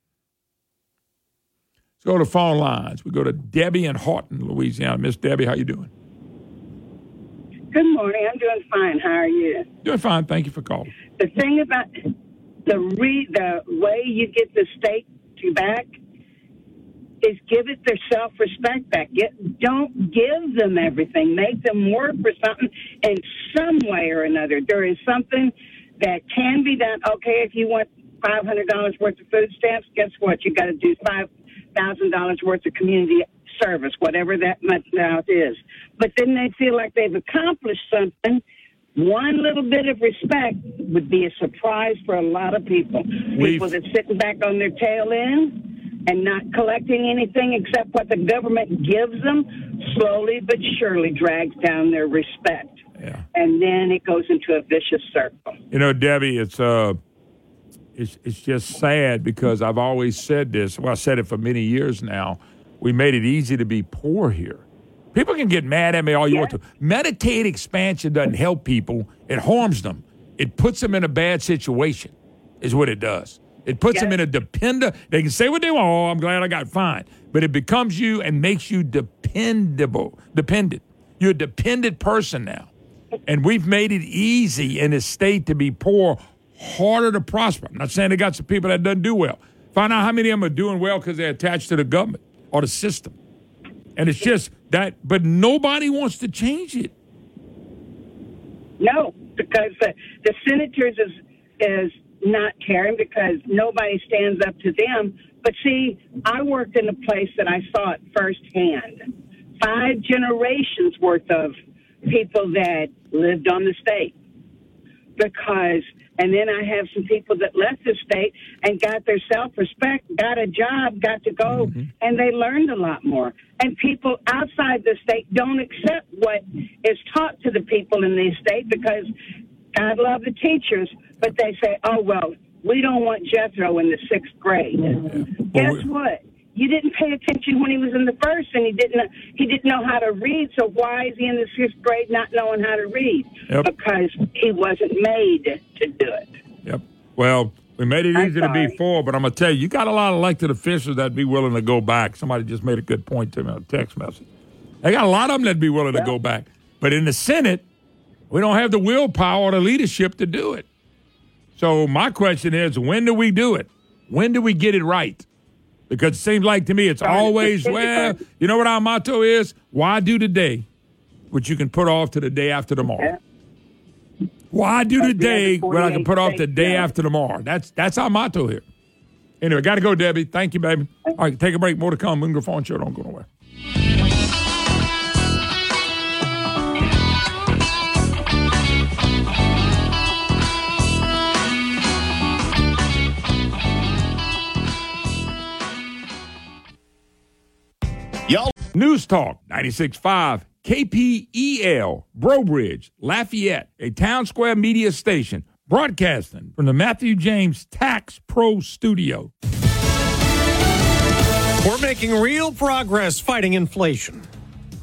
[SPEAKER 18] Let's go to phone lines. We go to Debbie in Houghton, Louisiana. Miss Debbie, how you doing?
[SPEAKER 1] Good morning. I'm doing fine. How are you?
[SPEAKER 18] Doing fine. Thank you for calling.
[SPEAKER 1] The thing about the way you get the state to back is give it their self-respect back. Don't give them everything. Make them work for something in some way or another. There is something that can be done. Okay, if you want $500 worth of food stamps, guess what? You got to do $5,000 worth of community service, whatever that much amount is. But then they feel like they've accomplished something. One little bit of respect would be a surprise for a lot of people. People that sitting back on their tail end and not collecting anything except what the government gives them, slowly but surely drags down their respect.
[SPEAKER 18] Yeah.
[SPEAKER 1] And then it goes into a vicious circle.
[SPEAKER 18] You know, Debbie, it's just sad because I've always said this. Well, I said it for many years now. We made it easy to be poor here. People can get mad at me all you want to. Medicaid expansion doesn't help people. It harms them. It puts them in a bad situation is what it does. It puts them in a dependent. They can say what they want. Oh, I'm glad I got fined. But it becomes you and makes you dependent. You're a dependent person now. And we've made it easy in this state to be poor, harder to prosper. I'm not saying they got some people that doesn't do well. Find out how many of them are doing well because they're attached to the government or the system. And it's just that, but nobody wants to change it.
[SPEAKER 1] No, because the senators is not caring because nobody stands up to them. But see, I worked in a place that I saw it firsthand. 5 generations worth of people that lived on the state. And then I have some people that left the state and got their self-respect, got a job, got to go, and they learned a lot more. And people outside the state don't accept what is taught to the people in the state because God love the teachers, but they say, oh, well, we don't want Jethro in the 6th grade. Guess what? You didn't pay attention when he was in the 1st, and he didn't know how to read, so why is he in the 6th grade not knowing how to read? Because he wasn't made to do it.
[SPEAKER 18] Yep. Well, we made it easy to be poor, but I'm going to tell you, you got a lot of elected officials that'd be willing to go back. Somebody just made a good point to me on a text message. They got a lot of them that'd be willing to go back. But in the Senate, we don't have the willpower or the leadership to do it. So my question is, when do we do it? When do we get it right? Because it seems like to me it's always, well, you know what our motto is? Why do today what you can put off to the day after tomorrow? Why do today what I can put off the day after tomorrow? That's our motto here. Anyway, got to go, Debbie. Thank you, baby. All right, take a break. More to come. Moon Phone Show. Don't go nowhere.
[SPEAKER 19] Y'all.
[SPEAKER 18] News Talk 96.5 KPEL, Brobridge, Lafayette, a Town Square media station, broadcasting from the Matthew James Tax Pro Studio.
[SPEAKER 3] We're making real progress fighting inflation.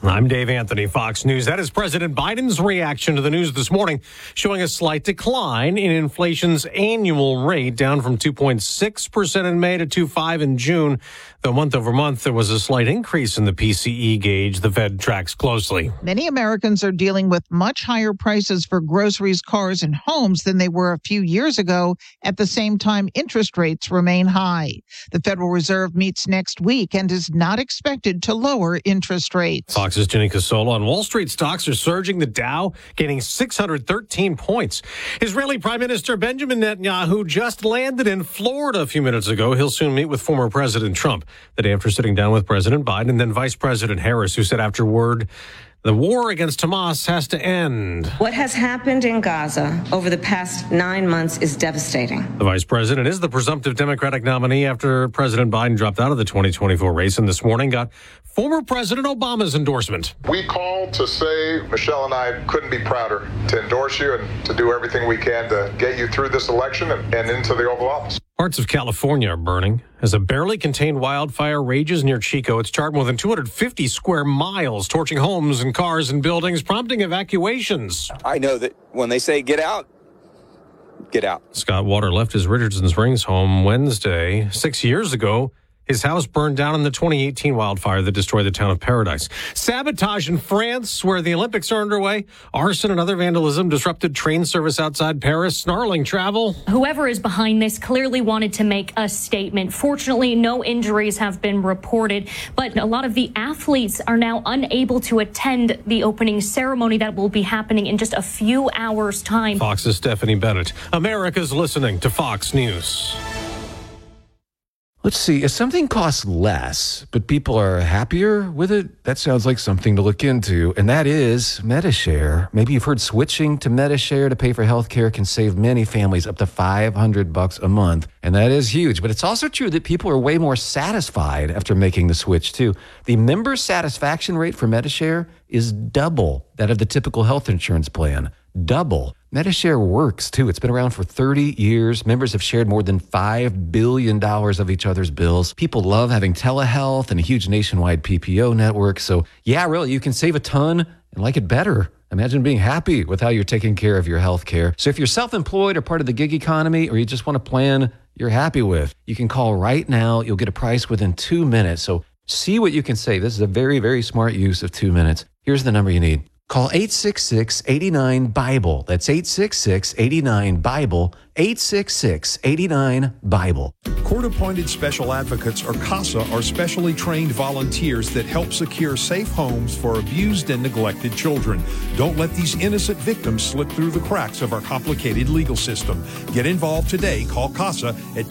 [SPEAKER 3] I'm Dave Anthony, Fox News. That is President Biden's reaction to the news this morning, showing a slight decline in inflation's annual rate, down from 2.6% in May to 2.5% in June. Though month over month, there was a slight increase in the PCE gauge the Fed tracks closely.
[SPEAKER 7] Many Americans are dealing with much higher prices for groceries, cars, and homes than they were a few years ago. At the same time, interest rates remain high. The Federal Reserve meets next week and is not expected to lower interest rates.
[SPEAKER 3] Fox's Jenny Casola. On Wall Street, stocks are surging. The Dow gaining 613 points. Israeli Prime Minister Benjamin Netanyahu just landed in Florida a few minutes ago. He'll soon meet with former President Trump the day after sitting down with President Biden and then Vice President Harris, who said afterward, the war against Hamas has to end.
[SPEAKER 2] What has happened in Gaza over the past 9 months is devastating.
[SPEAKER 3] The vice president is the presumptive Democratic nominee after President Biden dropped out of the 2024 race and this morning got former President Obama's endorsement.
[SPEAKER 4] We called to say Michelle and I couldn't be prouder to endorse you and to do everything we can to get you through this election and into the Oval Office.
[SPEAKER 3] Parts of California are burning as a barely contained wildfire rages near Chico. It's charred more than 250 square miles, torching homes and cars and buildings, prompting evacuations.
[SPEAKER 23] I know that when they say get out, get out.
[SPEAKER 3] Scott Water left his Richardson Springs home Wednesday. 6 years ago, his house burned down in the 2018 wildfire that destroyed the town of Paradise. Sabotage in France, where the Olympics are underway. Arson and other vandalism disrupted train service outside Paris, snarling travel.
[SPEAKER 24] Whoever is behind this clearly wanted to make a statement. Fortunately, no injuries have been reported, but a lot of the athletes are now unable to attend the opening ceremony that will be happening in just a few hours' time.
[SPEAKER 3] Fox's Stephanie Bennett. America's listening to Fox News.
[SPEAKER 25] Let's see, if something costs less, but people are happier with it, that sounds like something to look into, and that is Medi-Share. Maybe you've heard switching to Medi-Share to pay for healthcare can save many families up to $500 a month, and that is huge. But it's also true that people are way more satisfied after making the switch, too. The member satisfaction rate for Medi-Share is double that of the typical health insurance plan. Double. Medi-Share works, too. It's been around for 30 years. Members have shared more than $5 billion of each other's bills. People love having telehealth and a huge nationwide PPO network. So, yeah, really, you can save a ton and like it better. Imagine being happy with how you're taking care of your health care. So if you're self-employed or part of the gig economy, or you just want a plan you're happy with, you can call right now. You'll get a price within 2 minutes. So see what you can save. This is a very, very smart use of 2 minutes. Here's the number you need. Call 866-89-BIBLE. That's 866-89-BIBLE. 866-89-BIBLE.
[SPEAKER 26] Court-appointed special advocates, or CASA, are specially trained volunteers that help secure safe homes for abused and neglected children. Don't let these innocent victims slip through the cracks of our complicated legal system. Get involved today. Call CASA at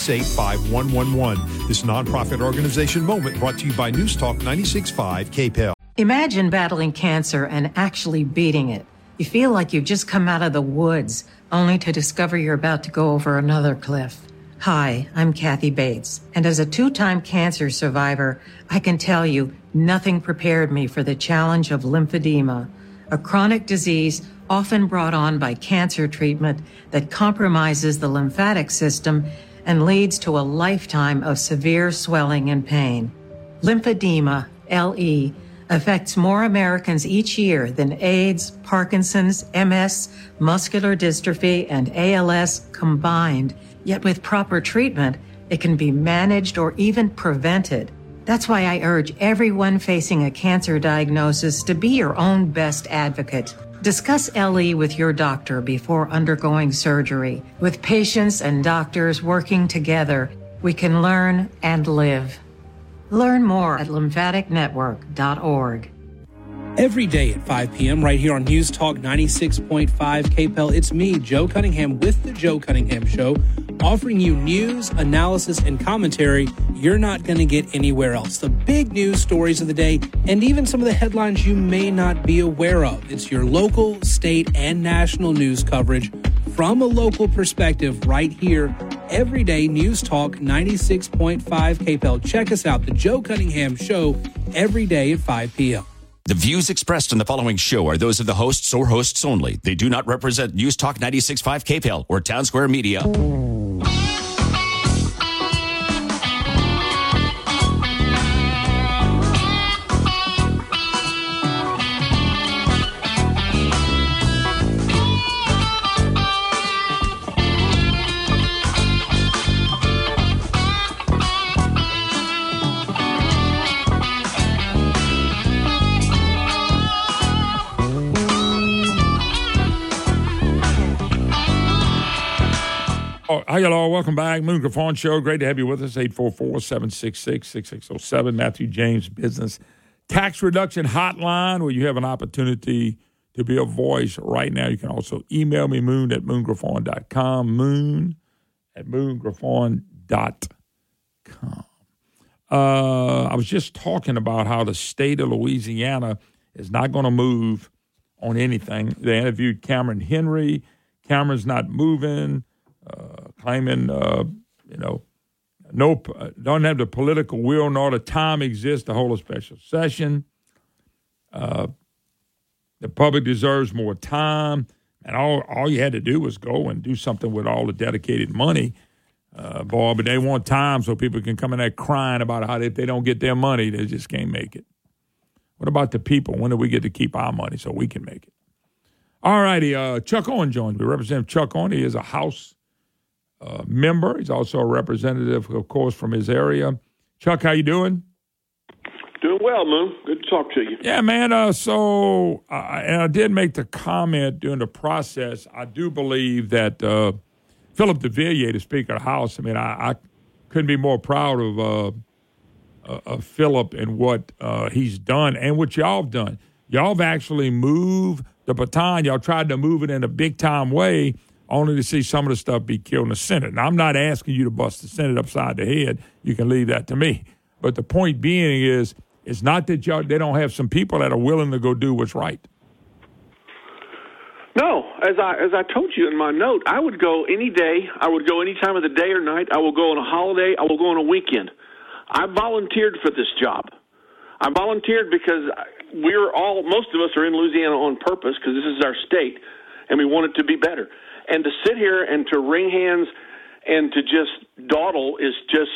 [SPEAKER 26] 268-5111. This nonprofit organization moment brought to you by News Talk 96.5 KPEL.
[SPEAKER 27] Imagine battling cancer and actually beating it. You feel like you've just come out of the woods, only to discover you're about to go over another cliff. Hi, I'm Kathy Bates, and as a 2-time cancer survivor, I can tell you nothing prepared me for the challenge of lymphedema, a chronic disease often brought on by cancer treatment that compromises the lymphatic system and leads to a lifetime of severe swelling and pain. Lymphedema, LE, affects more Americans each year than AIDS, Parkinson's, MS, muscular dystrophy, and ALS combined. Yet with proper treatment, it can be managed or even prevented. That's why I urge everyone facing a cancer diagnosis to be your own best advocate. Discuss LE with your doctor before undergoing surgery. With patients and doctors working together, we can learn and live. Learn more at lymphaticnetwork.org.
[SPEAKER 16] Every day at 5 p.m. right here on News Talk 96.5 KPEL, it's me, Joe Cunningham, with The Joe Cunningham Show, offering you news, analysis, and commentary you're not going to get anywhere else. The big news stories of the day, and even some of the headlines you may not be aware of. It's your local, state, and national news coverage from a local perspective right here. Every day, News Talk 96.5 KPEL. Check us out, The Joe Cunningham Show, every day at 5 p.m.
[SPEAKER 17] The views expressed in the following show are those of the hosts or hosts only. They do not represent News Talk 96.5 KPEL or Town Square Media.
[SPEAKER 18] Oh, hi, hello. Welcome back. Moon Griffon Show. Great to have you with us. 844-766-6607. Matthew James Business Tax Reduction Hotline, where you have an opportunity to be a voice right now. You can also email me, moon@moongriffon.com, moon@moongriffon.com. I was just talking about how the state of Louisiana is not going to move on anything. They interviewed Cameron Henry. Cameron's not moving, claiming, don't have the political will nor the time exists to hold a special session. The public deserves more time, and all you had to do was go and do something with all the dedicated money. But they want time so people can come in there crying about how if they don't get their money, they just can't make it. What about the people? When do we get to keep our money so we can make it? All righty, Chuck Owen joins me. Representative Chuck Owen, he is a House member. He's also a representative, of course, from his area. Chuck, how you doing?
[SPEAKER 5] Doing well, Moon. Good to talk to you.
[SPEAKER 18] Yeah, man. And I did make the comment during the process. I do believe that Philip DeVilliers, the Speaker of the House, I couldn't be more proud of Philip and what he's done and what y'all have done. Y'all have actually moved the baton. Y'all tried to move it in a big-time way only to see some of the stuff be killed in the Senate. Now, I'm not asking you to bust the Senate upside the head. You can leave that to me. But the point being is, it's not that they don't have some people that are willing to go do what's right.
[SPEAKER 5] No, as I told you in my note, I would go any day. I would go any time of the day or night. I will go on a holiday. I will go on a weekend. I volunteered for this job. I volunteered because most of us are in Louisiana on purpose because this is our state, and we want it to be better. And to sit here and to wring hands and to just dawdle is just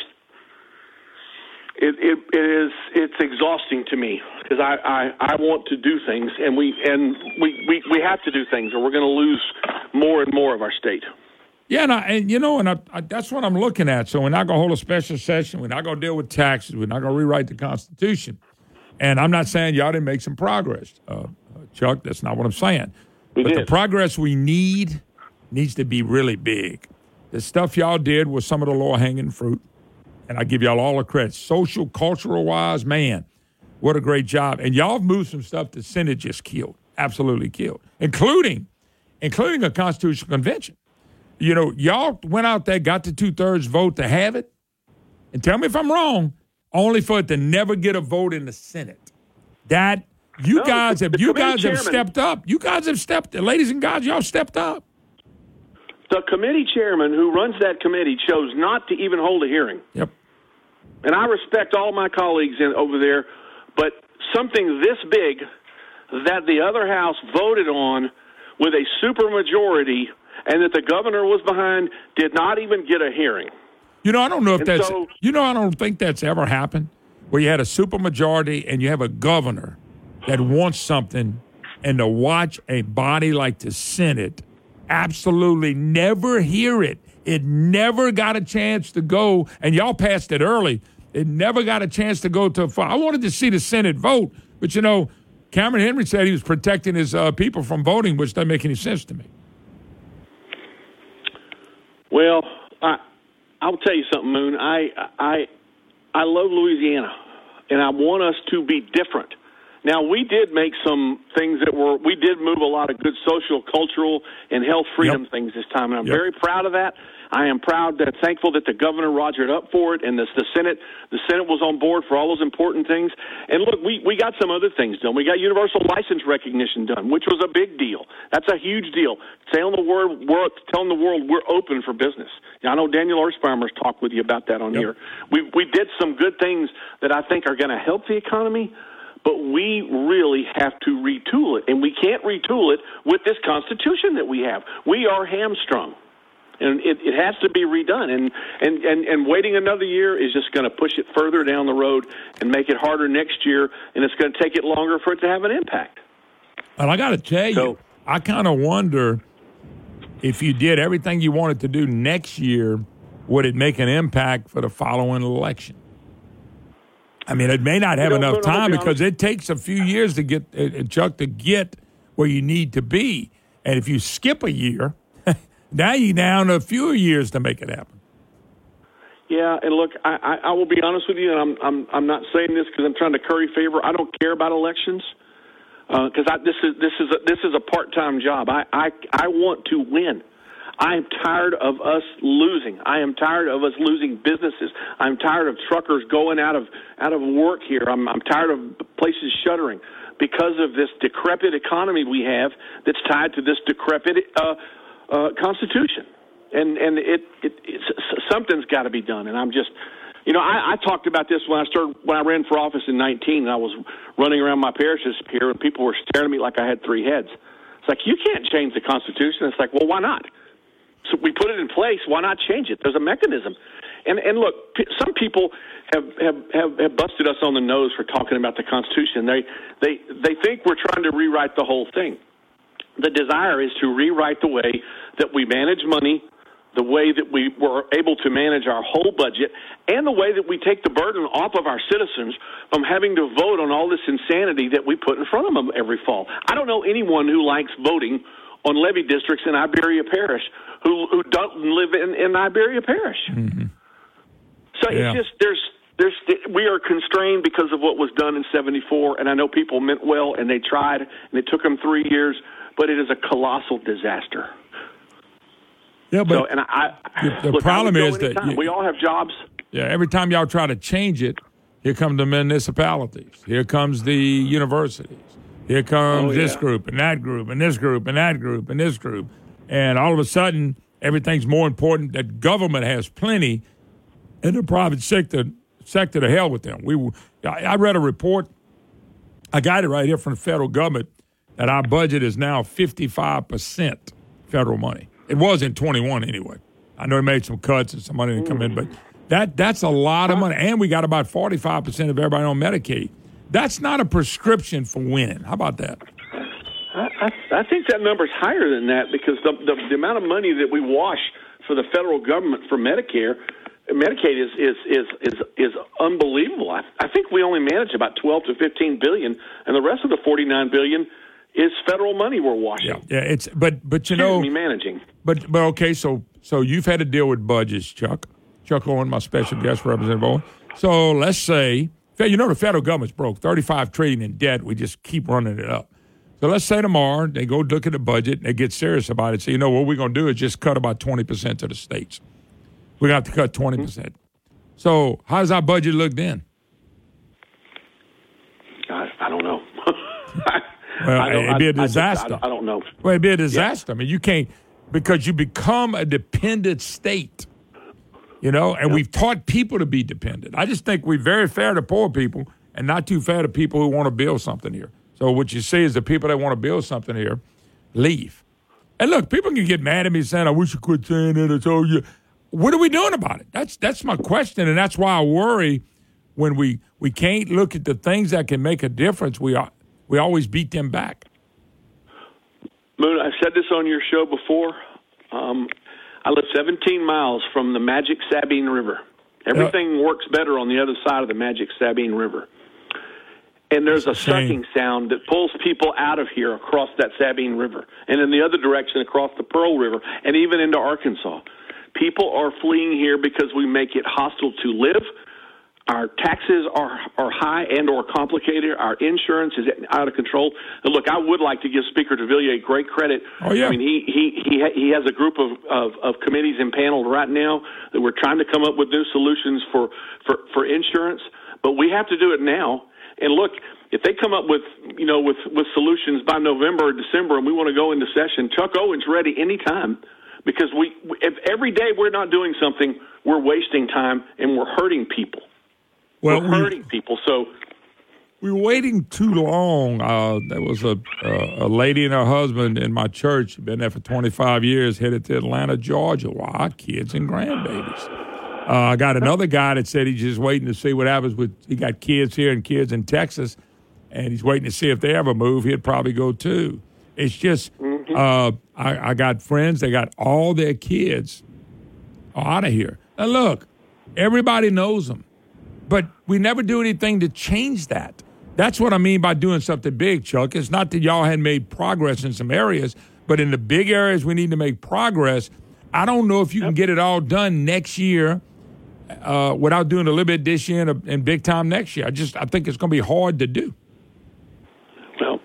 [SPEAKER 5] it's exhausting to me because I want to do things, and we have to do things, or we're going to lose more and more of our state.
[SPEAKER 18] Yeah, and that's what I'm looking at. So we're not going to hold a special session. We're not going to deal with taxes. We're not going to rewrite the Constitution. And I'm not saying y'all didn't make some progress, Chuck. That's not what I'm saying. The progress we needs to be really big. The stuff y'all did was some of the low-hanging fruit, and I give y'all all the credit. Social, cultural-wise, man, what a great job. And y'all have moved some stuff the Senate just killed, absolutely killed, including a constitutional convention. Y'all went out there, got the 2/3 vote to have it, and tell me if I'm wrong, only for it to never get a vote in the Senate. You guys have stepped up. You guys have stepped, ladies and guys, y'all stepped up.
[SPEAKER 5] The committee chairman who runs that committee chose not to even hold a hearing.
[SPEAKER 18] Yep.
[SPEAKER 5] And I respect all my colleagues over there, but something this big that the other house voted on with a supermajority and that the governor was behind did not even get a hearing.
[SPEAKER 18] I don't know if I don't think that's ever happened where you had a supermajority and you have a governor that wants something, and to watch a body like the Senate absolutely never hear it. It never got a chance to go, and y'all passed it early. It never got a chance to go to a I wanted to see the Senate vote, but Cameron Henry said he was protecting his people from voting, which doesn't make any sense to me.
[SPEAKER 5] Well, I'll tell you something, Moon. I love Louisiana, and I want us to be different. Now, we did make some things we did move a lot of good social, cultural, and health freedom things this time, and I'm very proud of that. I am thankful that the governor rogered up for it, and the Senate was on board for all those important things. And look, we got some other things done. We got universal license recognition done, which was a big deal. That's a huge deal. Telling the world we're open for business. Now, I know Daniel Ersparmer's talked with you about that on here. We did some good things that I think are going to help the economy, but we really have to retool it, and we can't retool it with this Constitution that we have. We are hamstrung. And it has to be redone, and waiting another year is just going to push it further down the road and make it harder next year, and it's going to take it longer for it to have an impact.
[SPEAKER 18] Well, I got to tell you, I kind of wonder if you did everything you wanted to do next year, would it make an impact for the following election? I mean, it may not have enough time because it takes a few years to get, Chuck, to get where you need to be. And if you skip a year, Now you're down a few years to make it happen.
[SPEAKER 5] Yeah, and look, I will be honest with you, and I'm not saying this because I'm trying to curry favor. I don't care about elections because this is a part-time job. I want to win. I am tired of us losing. I am tired of us losing businesses. I'm tired of truckers going out of work here. I'm tired of places shuttering because of this decrepit economy we have that's tied to this decrepit Constitution. And something's got to be done. And I'm just, I talked about this when I ran for office in 19. And I was running around my parishes here, and people were staring at me like I had three heads. It's like, you can't change the Constitution. It's like, well, why not? So we put it in place. Why not change it? There's a mechanism. And look, some people have busted us on the nose for talking about the Constitution. They think we're trying to rewrite the whole thing. The desire is to rewrite the way that we manage money, the way that we were able to manage our whole budget, and the way that we take the burden off of our citizens from having to vote on all this insanity that we put in front of them every fall. I don't know anyone who likes voting on levy districts in Iberia Parish who don't live in Iberia Parish. Mm-hmm. So it's just we are constrained because of what was done in 74, and I know people meant well, and they tried, and it took them 3 years, but it is a colossal disaster.
[SPEAKER 18] Yeah, but
[SPEAKER 5] so, and
[SPEAKER 18] the problem is that
[SPEAKER 5] we all have jobs.
[SPEAKER 18] Yeah, every time y'all try to change it, here come the municipalities, here comes the universities, here comes this group and that group and this group and that group and this group, and all of a sudden everything's more important. That government has plenty, and the private sector to hell with them. I read a report. I got it right here from the federal government that our budget is now 55% federal money. It was in 21 anyway. I know they made some cuts and some money didn't come in, but that's a lot of money. And we got about 45% of everybody on Medicaid. That's not a prescription for winning. How about that?
[SPEAKER 5] I think that number's higher than that because the amount of money that we wash for the federal government for Medicaid is unbelievable. I think we only manage about 12 to 15 billion, and the rest of the 49 billion is federal money we're washing.
[SPEAKER 18] Yeah, it's but
[SPEAKER 5] managing.
[SPEAKER 18] But okay, so you've had to deal with budgets, Chuck Owen, my special guest, Representative Owen. So let's say the federal government's broke, $35 trillion in debt. We just keep running it up. So let's say tomorrow they go look at the budget and they get serious about it. So what we're going to do is just cut about 20% to the states. We're going to have to cut 20%. Mm-hmm. So how does our budget look then?
[SPEAKER 5] I don't know.
[SPEAKER 18] Well, it'd be a disaster.
[SPEAKER 5] I don't know.
[SPEAKER 18] Well, it'd be a disaster. Yeah. I mean, you can't, because you become a dependent state, and we've taught people to be dependent. I just think we're very fair to poor people and not too fair to people who want to build something here. So what you see is the people that want to build something here leave. And look, people can get mad at me saying, I wish you quit saying it. I told you. What are we doing about it? That's my question, and that's why I worry when we can't look at the things that can make a difference. We always beat them back.
[SPEAKER 5] Moon, I've said this on your show before. I live 17 miles from the Magic Sabine River. Everything works better on the other side of the Magic Sabine River. And there's a sucking sound that pulls people out of here across that Sabine River and in the other direction across the Pearl River and even into Arkansas. People are fleeing here because we make it hostile to live. Our taxes are high and or complicated. Our insurance is out of control. And look, I would like to give Speaker DeVilliers great credit.
[SPEAKER 18] Oh, yeah.
[SPEAKER 5] I mean, he has a group of committees impaneled right now that we're trying to come up with new solutions for insurance. But we have to do it now. And look, if they come up with solutions by November or December and we want to go into session, Chuck Owen's ready anytime. Because if every day we're not doing something, we're wasting time and we're hurting people.
[SPEAKER 18] Well,
[SPEAKER 5] we're hurting people. So
[SPEAKER 18] we were waiting too long. There was a lady and her husband in my church, been there for 25 years, headed to Atlanta, Georgia. Wow, kids and grandbabies. I got another guy that said he's just waiting to see what happens he got kids here and kids in Texas, and he's waiting to see if they ever move. He'd probably go too. It's just, I got friends, they got all their kids out of here. Now, look, everybody knows them, but we never do anything to change that. That's what I mean by doing something big, Chuck. It's not that y'all hadn't made progress in some areas, But in the big areas we need to make progress, I don't know if you can get it all done next year without doing a little bit this year and big time next year. I think it's going to be hard to do.
[SPEAKER 5] Well,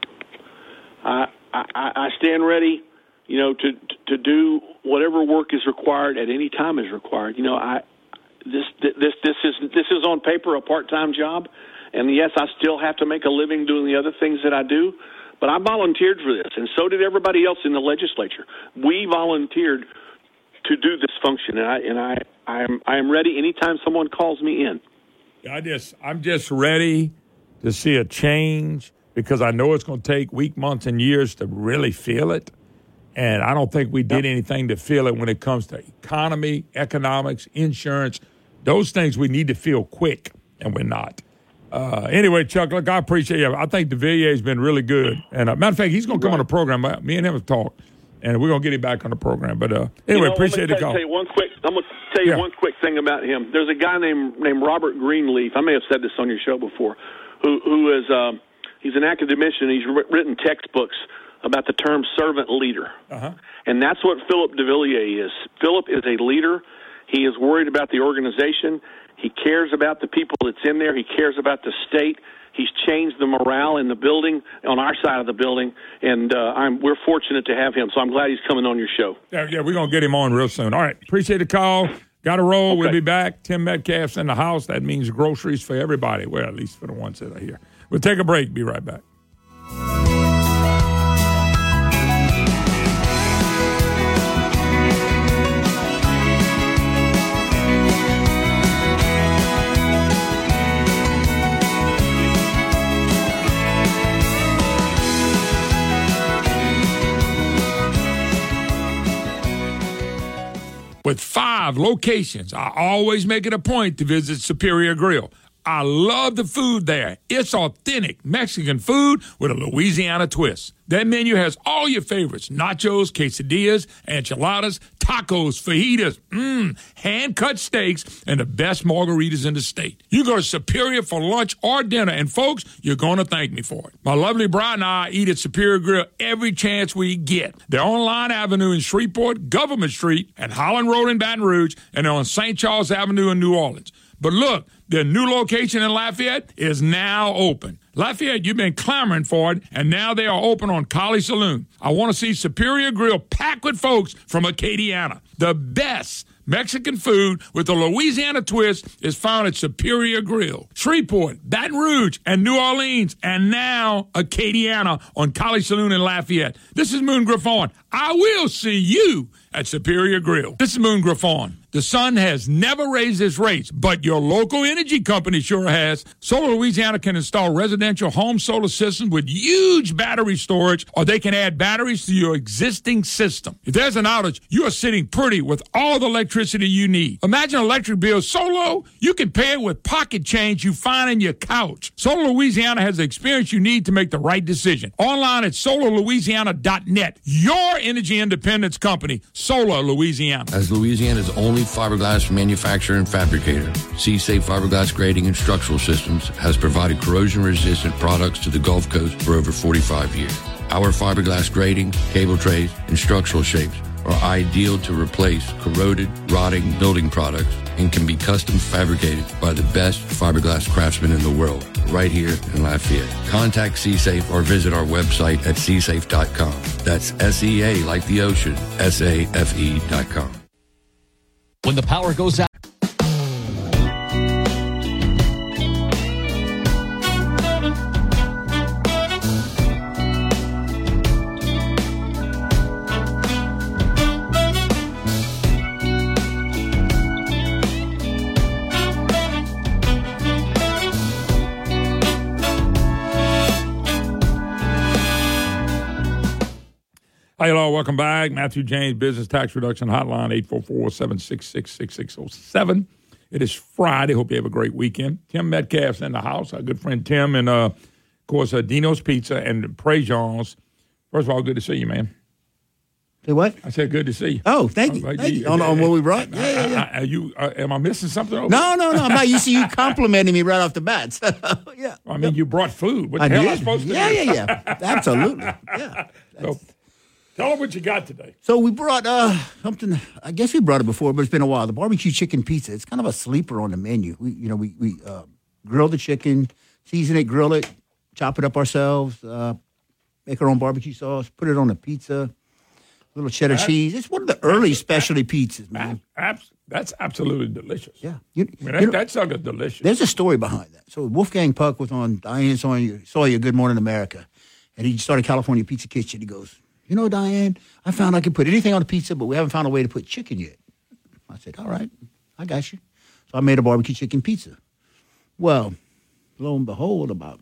[SPEAKER 5] I stand ready, to do whatever work is required at any time is required. This is on paper a part-time job, and yes, I still have to make a living doing the other things that I do, but I volunteered for this, and so did everybody else in the legislature. We volunteered to do this function, and I am ready anytime someone calls me in.
[SPEAKER 18] I'm just ready to see a change because I know it's going to take weeks, months, and years to really feel it. And I don't think we did anything to feel it when it comes to economy, economics, insurance. Those things we need to feel quick, and we're not. Anyway, Chuck, look, I appreciate you. I think DeVillier's been really good. And matter of fact, he's going to come on the program. Me and him have talked, and we're going to get him back on the program. But anyway, appreciate the call.
[SPEAKER 5] I'm going to tell you one quick thing about him. There's a guy named Robert Greenleaf. I may have said this on your show before, who is he's an academician. He's written textbooks about the term servant leader. And that's what Philip DeVilliers is. Philip is a leader. He is worried about the organization. He cares about the people that's in there. He cares about the state. He's changed the morale in the building, on our side of the building, and we're fortunate to have him. So I'm glad he's coming on your show.
[SPEAKER 18] Yeah, we're going to get him on real soon. All right, appreciate the call. Got to roll. Okay. We'll be back. Tim Metcalf's in the house. That means groceries for everybody, well, at least for the ones that are here. We'll take a break. Be right back. With 5 locations, I always make it a point to visit Superior Grill. I love the food there. It's authentic Mexican food with a Louisiana twist. That menu has all your favorites: nachos, quesadillas, enchiladas, tacos, fajitas, hand-cut steaks, and the best margaritas in the state. You go to Superior for lunch or dinner, and folks, you're going to thank me for it. My lovely bride and I eat at Superior Grill every chance we get. They're on Line Avenue in Shreveport, Government Street, and Holland Road in Baton Rouge, and they're on St. Charles Avenue in New Orleans. But look, their new location in Lafayette is now open. Lafayette, you've been clamoring for it, and now they are open on College Saloon. I want to see Superior Grill packed with folks from Acadiana. The best Mexican food with a Louisiana twist is found at Superior Grill. Shreveport, Baton Rouge, and New Orleans, and now Acadiana on College Saloon in Lafayette. This is Moon Griffon. I will see you at Superior Grill. This is Moon Griffon. The sun has never raised its rates, but your local energy company sure has. Solar Louisiana can install residential home solar systems with huge battery storage, or they can add batteries to your existing system. If there's an outage, you are sitting pretty with all the electricity you need. Imagine an electric bill so low, you can pay it with pocket change you find in your couch. Solar Louisiana has the experience you need to make the right decision. Online at solarlouisiana.net. Your energy independence company, Solar Louisiana.
[SPEAKER 6] As Louisiana's only fiberglass manufacturer and fabricator, C-Safe Fiberglass Grading and Structural Systems has provided corrosion-resistant products to the Gulf Coast for over 45 years. Our fiberglass grading, cable trays, and structural shapes are ideal to replace corroded, rotting building products and can be custom fabricated by the best fiberglass craftsmen in the world, right here in Lafayette. Contact C-Safe or visit our website at csafe.com. That's S-E-A like the ocean, S-A-F-E.com.
[SPEAKER 8] When the power goes out.
[SPEAKER 18] Hi, hello, welcome back. Matthew James, Business Tax Reduction Hotline, 844-766-6607. It is Friday. Hope you have a great weekend. Tim Metcalf's in the house, our good friend Tim, and, of course, Dino's Pizza and Préjean's. First of all, good to see you, man.
[SPEAKER 9] Say what?
[SPEAKER 18] I said good to see you.
[SPEAKER 9] Oh, thank you. Thank you. On what we brought? Yeah.
[SPEAKER 18] Am I missing something over
[SPEAKER 9] No. I'm not used to you complimenting me right off the bat. So, yeah.
[SPEAKER 18] I mean, you brought food. What the hell am I supposed to do?
[SPEAKER 9] Yeah. Absolutely. Yeah.
[SPEAKER 18] Tell them what you got today.
[SPEAKER 9] So we brought something. I guess we brought it before, but it's been a while. The barbecue chicken pizza. It's kind of a sleeper on the menu. We grill the chicken, season it, grill it, chop it up ourselves, make our own barbecue sauce, put it on a pizza, a little cheddar cheese. It's one of the early specialty pizzas, man.
[SPEAKER 18] That's absolutely delicious.
[SPEAKER 9] Yeah,
[SPEAKER 18] that sucker's delicious.
[SPEAKER 9] There's a story behind that. So Wolfgang Puck was on Diane Sawyer Good Morning America, and he started California Pizza Kitchen. He goes, you know, Diane, I found I can put anything on a pizza, but we haven't found a way to put chicken yet. I said, all right, I got you. So I made a barbecue chicken pizza. Well, lo and behold, about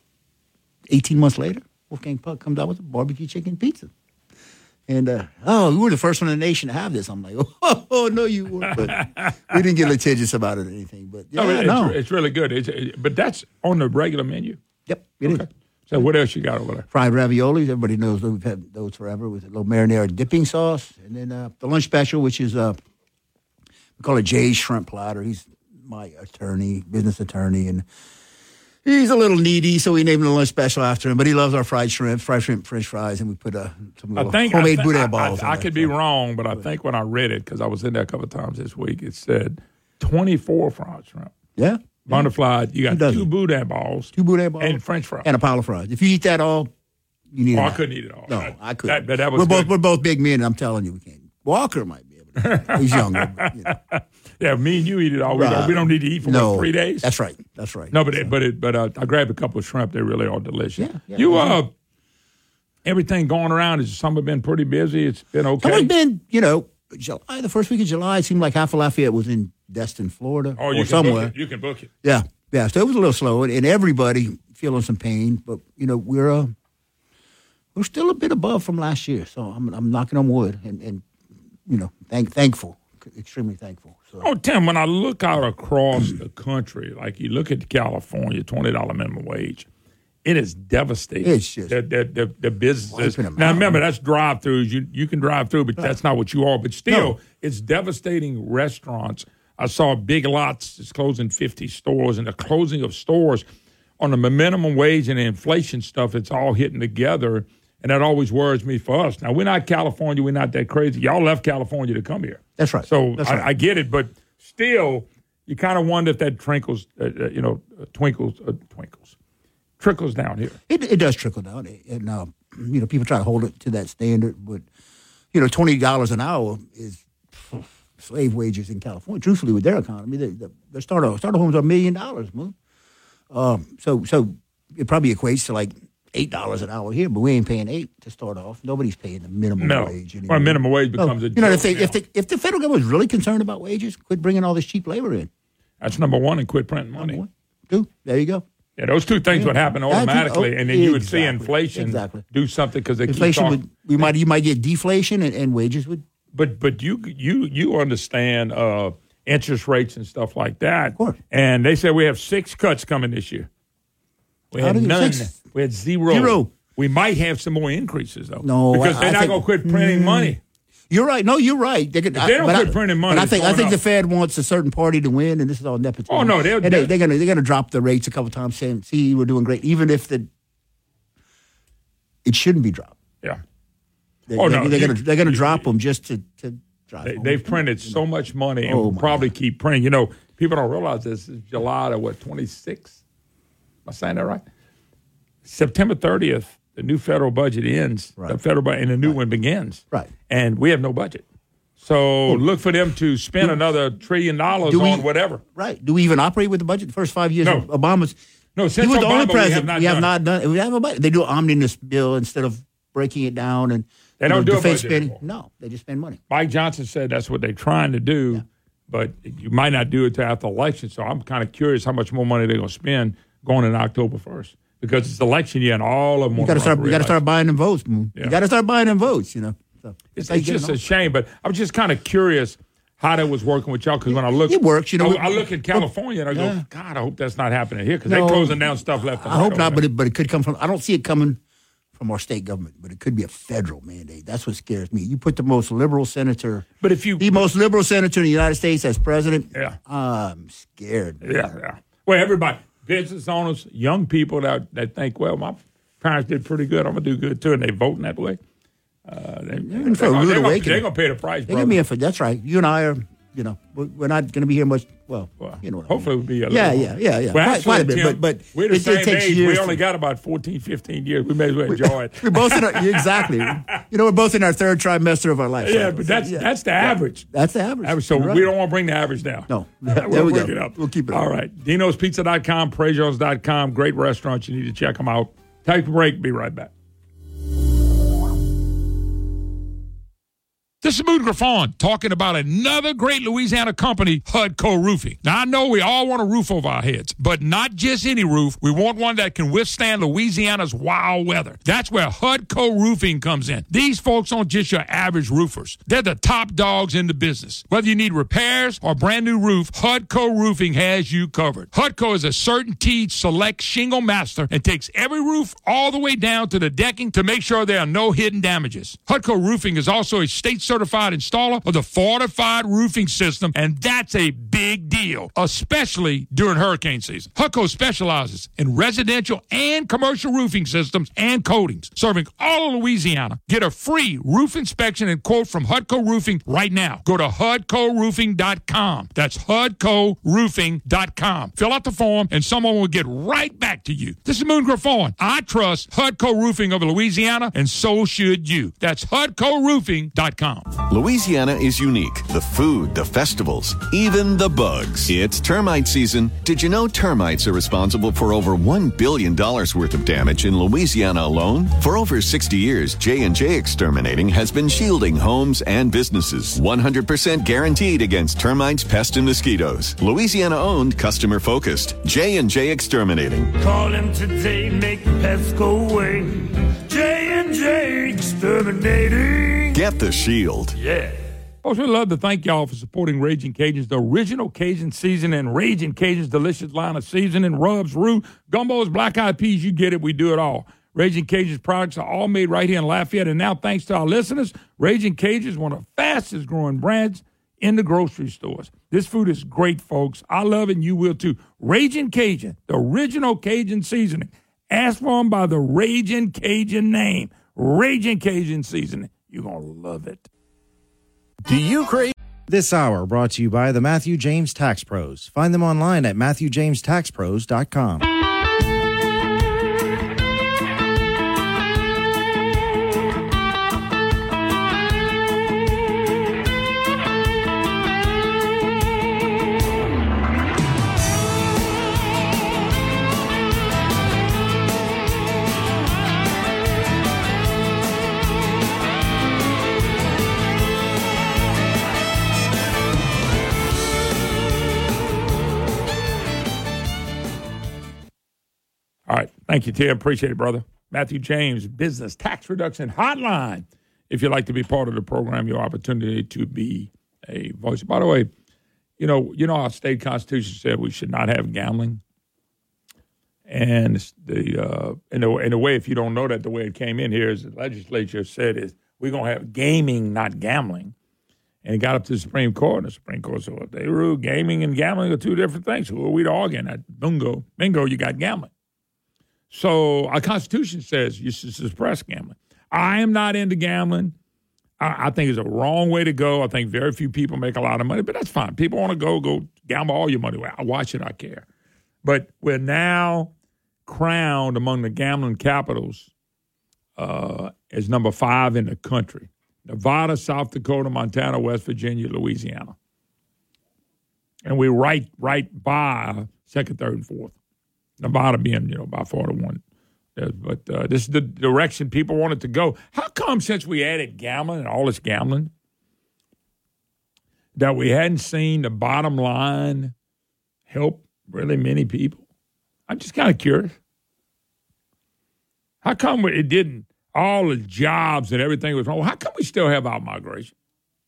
[SPEAKER 9] 18 months later, Wolfgang Puck comes out with a barbecue chicken pizza. And, we were the first one in the nation to have this. I'm like, oh no, you weren't. But we didn't get litigious about it or anything. But
[SPEAKER 18] it's really good. But that's on the regular menu?
[SPEAKER 9] Yep, it is.
[SPEAKER 18] So what else you got over there?
[SPEAKER 9] Fried raviolis. Everybody knows we've had those forever with a little marinara dipping sauce. And then the lunch special, which is, we call it Jay's Shrimp Platter. He's my business attorney. And he's a little needy, so we named the lunch special after him. But he loves our fried shrimp, French fries, and we put some homemade boudin balls.
[SPEAKER 18] I could be wrong, but I think when I read it, because I was in there a couple of times this week, it said 24 fried shrimp.
[SPEAKER 9] Yeah.
[SPEAKER 18] Butterfly, you got two boudin balls. And French fries.
[SPEAKER 9] And a pile of fries. If you eat that all, you need it all.
[SPEAKER 18] I couldn't eat it all.
[SPEAKER 9] No, I couldn't.
[SPEAKER 18] That was
[SPEAKER 9] we're both big men, and I'm telling you, we can't. Walker might be able to. He's younger. But,
[SPEAKER 18] Yeah, me and you eat it all. We don't need to eat for 3 days.
[SPEAKER 9] That's right.
[SPEAKER 18] No, but I grabbed a couple of shrimp. They really are delicious. Yeah, everything going around, has summer been pretty busy? It's been okay?
[SPEAKER 9] Summer's been, July, the first week of July, it seemed like half of Lafayette was in Destin, Florida, or somewhere.
[SPEAKER 18] You can book it.
[SPEAKER 9] Yeah. So it was a little slow, and everybody feeling some pain. But we're still a bit above from last year. So I'm knocking on wood, and thankful, extremely thankful. So.
[SPEAKER 18] Oh, Tim, when I look out across the country, like you look at California, $20 minimum wage, it is devastating.
[SPEAKER 9] It's just
[SPEAKER 18] the businesses. Now remember, that's drive-throughs. You can drive through, but that's not what you are. But still, it's devastating restaurants. I saw Big Lots is closing 50 stores, and the closing of stores on the minimum wage and the inflation stuff, it's all hitting together, and that always worries me for us. Now, we're not California. We're not that crazy. Y'all left California to come here.
[SPEAKER 9] That's right.
[SPEAKER 18] So I get it, but still, you kind of wonder if that trickles down here.
[SPEAKER 9] It does trickle down, and people try to hold it to that standard, but $20 an hour is slave wages in California. Truthfully, with their economy, their starter homes are $1 million. So it probably equates to like $8 an hour here, but we ain't paying $8 to start off. Nobody's paying the minimum wage anymore.
[SPEAKER 18] Well, minimum wage becomes a joke.
[SPEAKER 9] If the federal government is really concerned about wages, quit bringing all this cheap labor in.
[SPEAKER 18] That's number one, and quit printing money.
[SPEAKER 9] Two, there you go.
[SPEAKER 18] Yeah, those two things would happen automatically, and then you would see inflation do something because they
[SPEAKER 9] inflation
[SPEAKER 18] keep
[SPEAKER 9] talking. You might get deflation, and wages would.
[SPEAKER 18] But you understand interest rates and stuff like that.
[SPEAKER 9] Of course.
[SPEAKER 18] And they said we have 6 cuts coming this year. We had none. We had zero. We might have some more increases though.
[SPEAKER 9] No,
[SPEAKER 18] because they're not going to quit printing money.
[SPEAKER 9] You're right. No, you're right.
[SPEAKER 18] They don't quit printing money.
[SPEAKER 9] But I think the Fed wants a certain party to win, and this is all nepotism.
[SPEAKER 18] Oh no, they're
[SPEAKER 9] gonna drop the rates a couple times, saying, "See, we're doing great," even if it shouldn't be dropped.
[SPEAKER 18] Yeah.
[SPEAKER 9] They're gonna drop them just to drive.
[SPEAKER 18] They've printed so much money, and will probably keep printing. People don't realize this is July to 26th. Am I saying that right? September 30th, the new federal budget ends. Right. The federal budget and the new one begins.
[SPEAKER 9] Right.
[SPEAKER 18] And we have no budget. So look for them to spend another $1 trillion on whatever.
[SPEAKER 9] Right. Do we even operate with the budget? The first 5 years of Obama's.
[SPEAKER 18] No, since
[SPEAKER 9] he was
[SPEAKER 18] Obama,
[SPEAKER 9] the only president.
[SPEAKER 18] we have not
[SPEAKER 9] done. We have a budget. They do an omnibus bill instead of breaking it down and
[SPEAKER 18] they don't do defense
[SPEAKER 9] spending. No, they just spend money.
[SPEAKER 18] Mike Johnson said that's what they're trying to do, but you might not do it till after the election. So I'm kind of curious how much more money they're going to spend going in October 1st because it's election year and all of them.
[SPEAKER 9] You got to start buying them votes. Yeah. You got to start buying them votes. So
[SPEAKER 18] it's just a shame, but I was just kind of curious how that was working with y'all because when I look,
[SPEAKER 9] it works.
[SPEAKER 18] I look in California and I go, God, I hope that's not happening here because they're closing down stuff left and right.
[SPEAKER 9] I hope not, but it could come from. I don't see it coming from our state government, but it could be a federal mandate. That's what scares me. You put the most liberal senator, the most liberal senator in the United States as president.
[SPEAKER 18] Yeah,
[SPEAKER 9] I'm scared.
[SPEAKER 18] Yeah. Well, everybody, business owners, young people that think, well, my parents did pretty good. I'm gonna do good too, and they voting that way. They're going to pay the price,
[SPEAKER 9] They're going to be in for, that's right. You and I are, we're not going to be here much. Well,
[SPEAKER 18] hopefully we'll be a
[SPEAKER 9] little.
[SPEAKER 18] Yeah.
[SPEAKER 9] Well, quite a bit,
[SPEAKER 18] Tim,
[SPEAKER 9] but
[SPEAKER 18] we're the same
[SPEAKER 9] takes
[SPEAKER 18] age.
[SPEAKER 9] years.
[SPEAKER 18] We only got about 14, 15 years. We may as well enjoy it.
[SPEAKER 9] We're both in our, exactly. We're both in our third trimester of our life.
[SPEAKER 18] Yeah, but that's the average.
[SPEAKER 9] That's the average.
[SPEAKER 18] So
[SPEAKER 9] right.
[SPEAKER 18] we don't want to bring the average down.
[SPEAKER 9] No.
[SPEAKER 18] We'll bring it up.
[SPEAKER 9] We'll keep it
[SPEAKER 18] All
[SPEAKER 9] up.
[SPEAKER 18] right. Dino'sPizza.com, PreJones.com. Great restaurants. You need to check them out. Take a break. Be right back. This is Moon Griffon talking about another great Louisiana company, Hudco Roofing. Now, I know we all want a roof over our heads, but not just any roof. We want one that can withstand Louisiana's wild weather. That's where Hudco Roofing comes in. These folks aren't just your average roofers. They're the top dogs in the business. Whether you need repairs or a brand new roof, Hudco Roofing has you covered. Hudco is a CertainTeed Select Shingle Master and takes every roof all the way down to the decking to make sure there are no hidden damages. Hudco Roofing is also a state-certified installer of the Fortified Roofing System, and that's a big deal, especially during hurricane season. Hudco specializes in residential and commercial roofing systems and coatings, serving all of Louisiana. Get a free roof inspection and quote from Hudco Roofing right now. Go to HudcoRoofing.com. That's HudcoRoofing.com. Fill out the form, and someone will get right back to you. This is Moon Griffon. I trust Hudco Roofing over Louisiana, and so should you. That's HudcoRoofing.com.
[SPEAKER 19] Louisiana is unique. The food, the festivals, even the bugs. It's termite season. Did you know termites are responsible for over $1 billion worth of damage in Louisiana alone? For over 60 years, J&J Exterminating has been shielding homes and businesses. 100% guaranteed against termites, pests, and mosquitoes. Louisiana-owned, customer-focused. J&J Exterminating.
[SPEAKER 10] Call him today, make the pests go away. J&J Exterminating.
[SPEAKER 19] Get the shield.
[SPEAKER 18] Yeah. Folks, we'd love to thank y'all for supporting Raging Cajuns, the original Cajun seasoning, and Raging Cajuns' delicious line of seasoning, rubs, roux, gumbos, black-eyed peas. You get it. We do it all. Raging Cajuns products are all made right here in Lafayette. And now, thanks to our listeners, Raging Cajuns is one of the fastest-growing brands in the grocery stores. This food is great, folks. I love it, and you will too. Raging Cajun, the original Cajun seasoning. Asked for them by the Raging Cajun name. Raging Cajun seasoning. You're going to love it.
[SPEAKER 11] Do you crave? This hour brought to you by the Matthew James Tax Pros. Find them online at MatthewJamesTaxPros.com.
[SPEAKER 18] All right. Thank you, Tim. Appreciate it, brother. Matthew James, Business Tax Reduction Hotline. If you'd like to be part of the program, your opportunity to be a voice. By the way, you know our state constitution said we should not have gambling. And in a way, if you don't know that, the way it came in here is the legislature said is we're going to have gaming, not gambling. And it got up to the Supreme Court, and the Supreme Court said, well, they rule gaming and gambling are two different things. Who are we to argue? And bingo, you got gambling. So our Constitution says you should suppress gambling. I am not into gambling. I think it's a wrong way to go. I think very few people make a lot of money, but that's fine. People want to go gamble all your money. Why should I care? But we're now crowned among the gambling capitals as number 5 in the country. Nevada, South Dakota, Montana, West Virginia, Louisiana. And we're right by second, third, and fourth. Nevada being, by 4 to 1. But this is the direction people want it to go. How come since we added gambling and all this gambling that we hadn't seen the bottom line help really many people? I'm just kind of curious. How come it didn't, all the jobs and everything was wrong? How come we still have out-migration?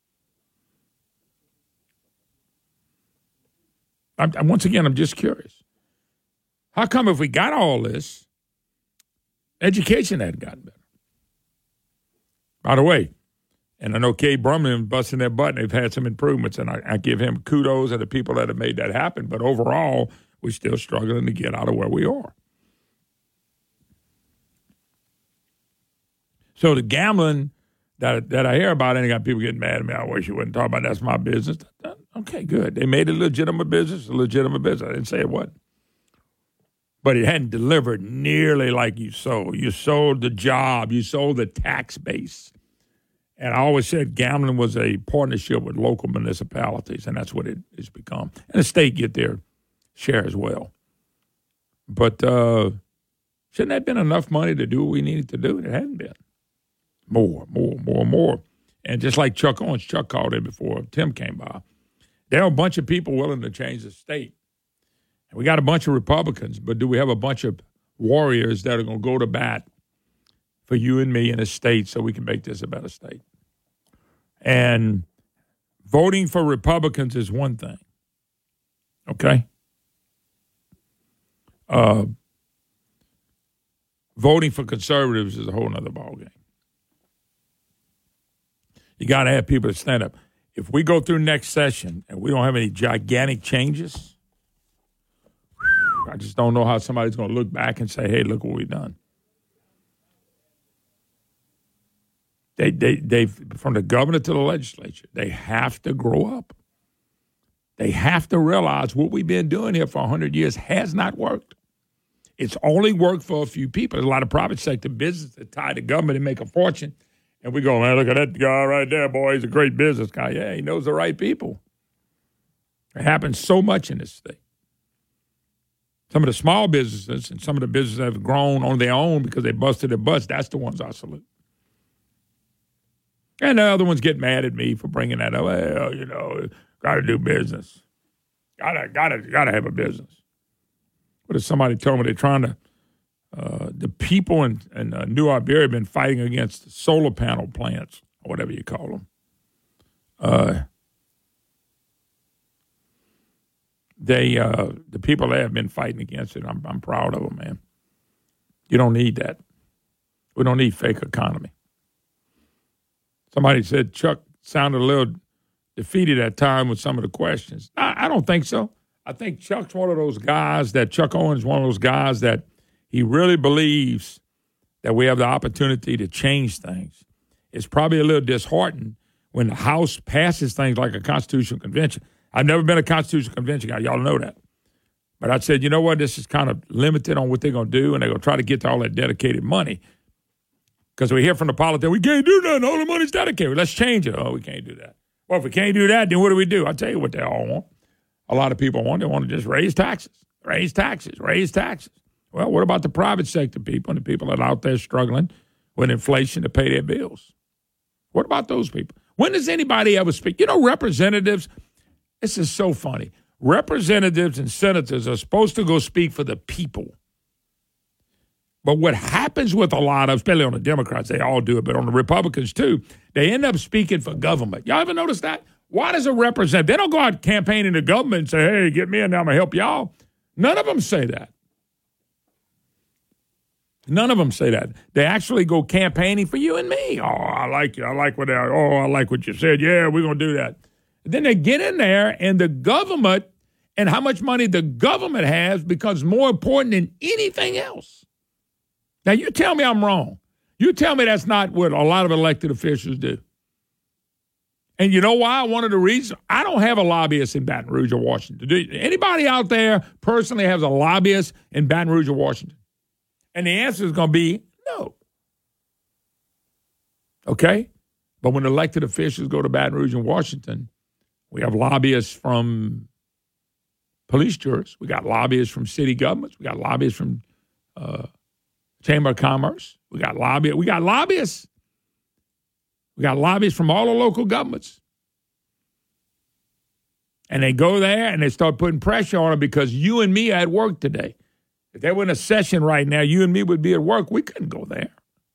[SPEAKER 18] Once again, I'm just curious. How come if we got all this, education hadn't gotten better? By the way, and I know Kay Brumman busting their butt, and they've had some improvements, and I give him kudos and the people that have made that happen. But overall, we're still struggling to get out of where we are. So the gambling that I hear about, and I got people getting mad at me. I wish you wouldn't talk about that's my business. Okay, good. They made it a legitimate business. I didn't say it wasn't. But it hadn't delivered nearly like you sold. You sold the job. You sold the tax base. And I always said gambling was a partnership with local municipalities, and that's what it has become. And the state get their share as well. But shouldn't that have been enough money to do what we needed to do? It hadn't been. More. And just like Chuck Owens, Chuck called in before Tim came by. There are a bunch of people willing to change the state. And we got a bunch of Republicans, but do we have a bunch of warriors that are going to go to bat for you and me in a state so we can make this a better state? And voting for Republicans is one thing, okay? Voting for conservatives is a whole other ballgame. You got to have people that stand up. If we go through next session and we don't have any gigantic changes, I just don't know how somebody's going to look back and say, hey, look what we've done. They from the governor to the legislature, they have to grow up. They have to realize what we've been doing here for 100 years has not worked. It's only worked for a few people. There's a lot of private sector business that tie to government and make a fortune. And we go, man, look at that guy right there, boy. He's a great business guy. Yeah, he knows the right people. It happens so much in this state. Some of the small businesses and some of the businesses that have grown on their own because they busted their butts, that's the ones I salute. And the other ones get mad at me for bringing that up. Well, you know, got to do business. Got to have a business. What if somebody told me they're trying to, the people in New Iberia have been fighting against solar panel plants, or whatever you call them. The people there have been fighting against it. I'm proud of them, man. You don't need that. We don't need fake economy. Somebody said Chuck sounded a little defeated at time with some of the questions. I don't think so. I think Chuck's one of those guys Chuck Owens is one of those guys that he really believes that we have the opportunity to change things. It's probably a little disheartened when the House passes things like a constitutional convention. I've never been a constitutional convention guy. Y'all know that. But I said, you know what? This is kind of limited on what they're going to do, and they're going to try to get to all that dedicated money. Because we hear from the politicians, we can't do nothing. All the money's dedicated. Let's change it. Oh, we can't do that. Well, if we can't do that, then what do? I'll tell you what they all want. A lot of people want. They want to just raise taxes. Well, what about the private sector people and the people that are out there struggling with inflation to pay their bills? What about those people? When does anybody ever speak? You know, representatives, this is so funny. Representatives and senators are supposed to go speak for the people. But what happens with a lot of, especially on the Democrats, they all do it, but on the Republicans too, they end up speaking for government. Y'all ever notice that? Why does a representative, they don't go out campaigning to government and say, hey, get me in there, I'm going to help y'all. None of them say that. None of them say that. They actually go campaigning for you and me. Oh, I like you. I like what you said. Yeah, we're going to do that. And then they get in there and the government and how much money the government has becomes more important than anything else. Now, you tell me I'm wrong. You tell me that's not what a lot of elected officials do. And you know why? One of the reasons, I don't have a lobbyist in Baton Rouge or Washington. Do anybody out there personally has a lobbyist in Baton Rouge or Washington? And the answer is going to be no. Okay? But when elected officials go to Baton Rouge and Washington, we have lobbyists from police juries. We got lobbyists from city governments. We got lobbyists from Chamber of Commerce. We got lobbyists. We got lobbyists from all the local governments. And they go there and they start putting pressure on them because you and me are at work today. If they were in a session right now, you and me would be at work. We couldn't go there.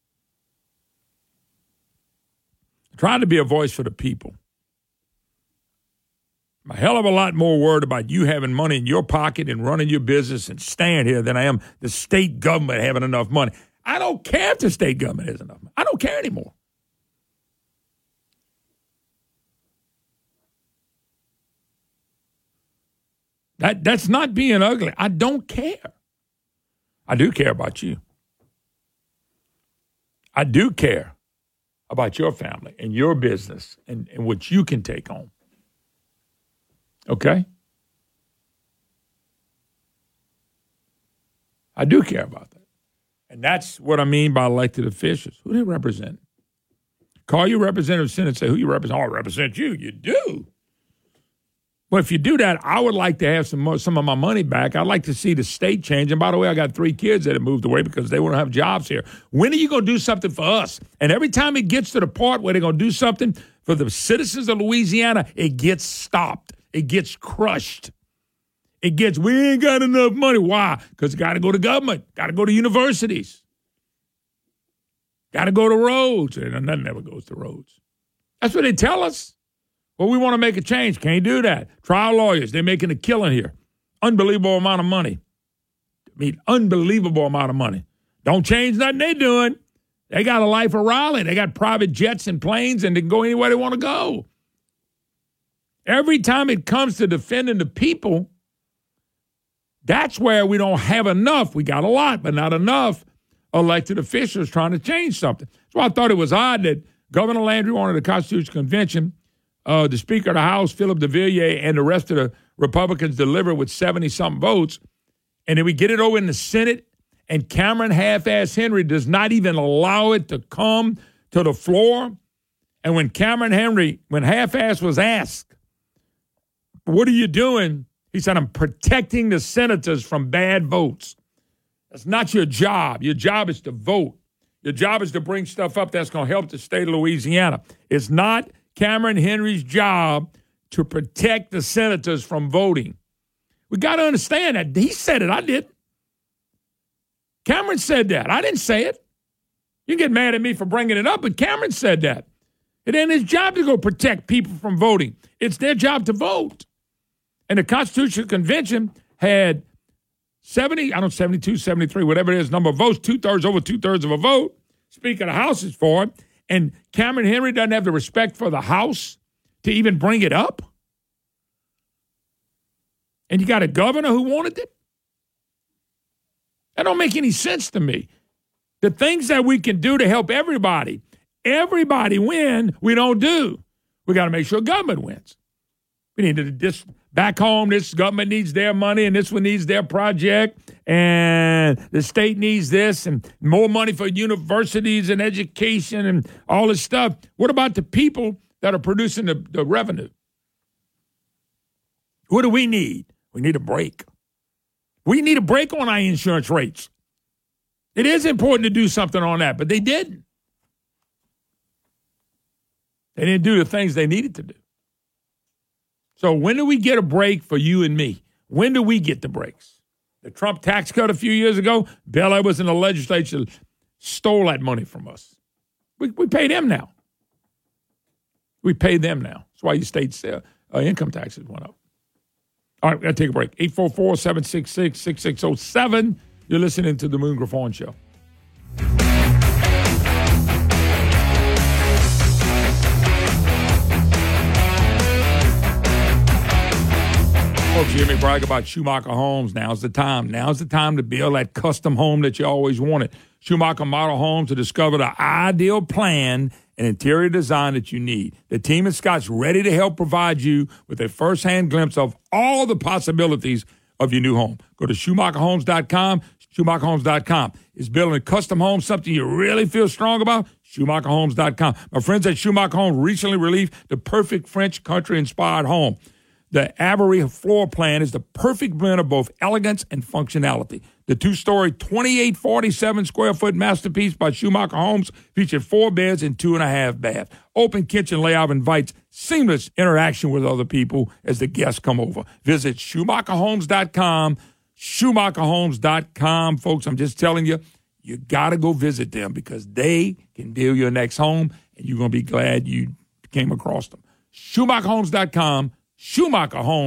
[SPEAKER 18] Trying to be a voice for the people. I'm a hell of a lot more worried about you having money in your pocket and running your business and staying here than I am the state government having enough money. I don't care if the state government has enough money. I don't care anymore. That's not being ugly. I don't care. I do care about you. I do care about your family and your business and what you can take on. Okay? I do care about that. And that's what I mean by elected officials. Who they represent? Call your representative Senate and say, who you represent? Oh, I represent you. You do. Well, if you do that, I would like to have some of my money back. I'd like to see the state change. And by the way, I got 3 kids that have moved away because they won't have jobs here. When are you going to do something for us? And every time it gets to the part where they're going to do something for the citizens of Louisiana, it gets stopped. It gets crushed. It gets, we ain't got enough money. Why? Because it got to go to government, got to go to universities, got to go to roads. And nothing ever goes to roads. That's what they tell us. Well, we want to make a change. Can't do that. Trial lawyers, they're making a killing here. Unbelievable amount of money. I mean, unbelievable amount of money. Don't change nothing they're doing. They got a life of Raleigh. They got private jets and planes, and they can go anywhere they want to go. Every time it comes to defending the people, that's where we don't have enough. We got a lot, but not enough elected officials trying to change something. So I thought it was odd that Governor Landry wanted a Constitutional Convention. The Speaker of the House, Philip DeVilliers, and the rest of the Republicans delivered with 70-something votes. And then we get it over in the Senate, and Cameron Half-Ass Henry does not even allow it to come to the floor. And when when Half-Ass was asked, what are you doing? He said, I'm protecting the senators from bad votes. That's not your job. Your job is to vote. Your job is to bring stuff up that's going to help the state of Louisiana. It's not Cameron Henry's job to protect the senators from voting. We got to understand that. He said it. I didn't. Cameron said that. I didn't say it. You can get mad at me for bringing it up, but Cameron said that. It ain't his job to go protect people from voting. It's their job to vote. And the Constitutional Convention had 72, 73, whatever it is, number of votes, over two-thirds of a vote. Speaker of the House is for it. And Cameron Henry doesn't have the respect for the House to even bring it up. And you got a governor who wanted it? That don't make any sense to me. The things that we can do to help everybody win, we don't do. We got to make sure government wins. We need to back home, this government needs their money and this one needs their project and the state needs this and more money for universities and education and all this stuff. What about the people that are producing the revenue? What do we need? We need a break. We need a break on our insurance rates. It is important to do something on that, but they didn't. They didn't do the things they needed to do. So when do we get a break for you and me? When do we get the breaks? The Trump tax cut a few years ago, Bel Edwards in the legislature stole that money from us. We pay them now. We pay them now. That's why your state's income taxes went up. All right, we're going to take a break. 844-766-6607. You're listening to The Moon Griffon Show. Folks, you hear me brag about Schumacher Homes. Now's the time. Now's the time to build that custom home that you always wanted. Schumacher Model Homes to discover the ideal plan and interior design that you need. The team at Scott's ready to help provide you with a first-hand glimpse of all the possibilities of your new home. Go to SchumacherHomes.com. SchumacherHomes.com. Is building a custom home something you really feel strong about? SchumacherHomes.com. My friends at Schumacher Homes recently released the perfect French country-inspired home. The Avery floor plan is the perfect blend of both elegance and functionality. The two-story, 2,847-square-foot masterpiece by Schumacher Homes featured 4 beds and 2.5 baths. Open kitchen layout invites seamless interaction with other people as the guests come over. Visit SchumacherHomes.com. SchumacherHomes.com. Folks, I'm just telling you, you got to go visit them because they can build your next home, and you're going to be glad you came across them. SchumacherHomes.com. SchumacherHomes.com.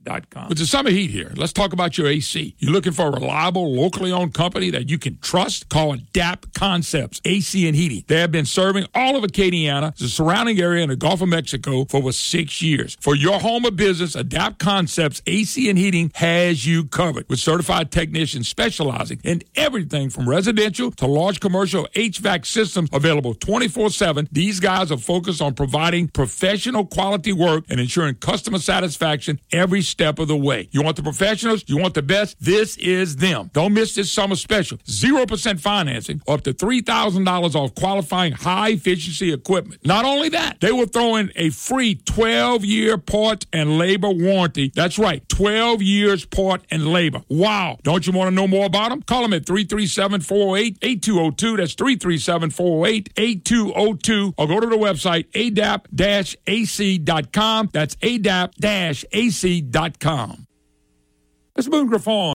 [SPEAKER 18] With the summer heat here, let's talk about your AC. You're looking for a reliable, locally owned company that you can trust? Call Adapt Concepts AC and Heating. They have been serving all of Acadiana, the surrounding area, and the Gulf of Mexico for over 6 years. For your home or business, Adapt Concepts AC and Heating has you covered with certified technicians specializing in everything from residential to large commercial HVAC systems available 24/7. These guys are focused on providing professional quality work and ensuring customer satisfaction every step of the way. You want the professionals? You want the best? This is them. Don't miss this summer special. 0% financing, up to $3,000 off qualifying high-efficiency equipment. Not only that, they will throw in a free 12-year part and labor warranty. That's right, 12 years part and labor. Wow. Don't you want to know more about them? Call them at 337-408-8202. That's 337-408-8202. Or go to the website, adapt-ac.com. That's adapt-ac.com. Let's move Griffon.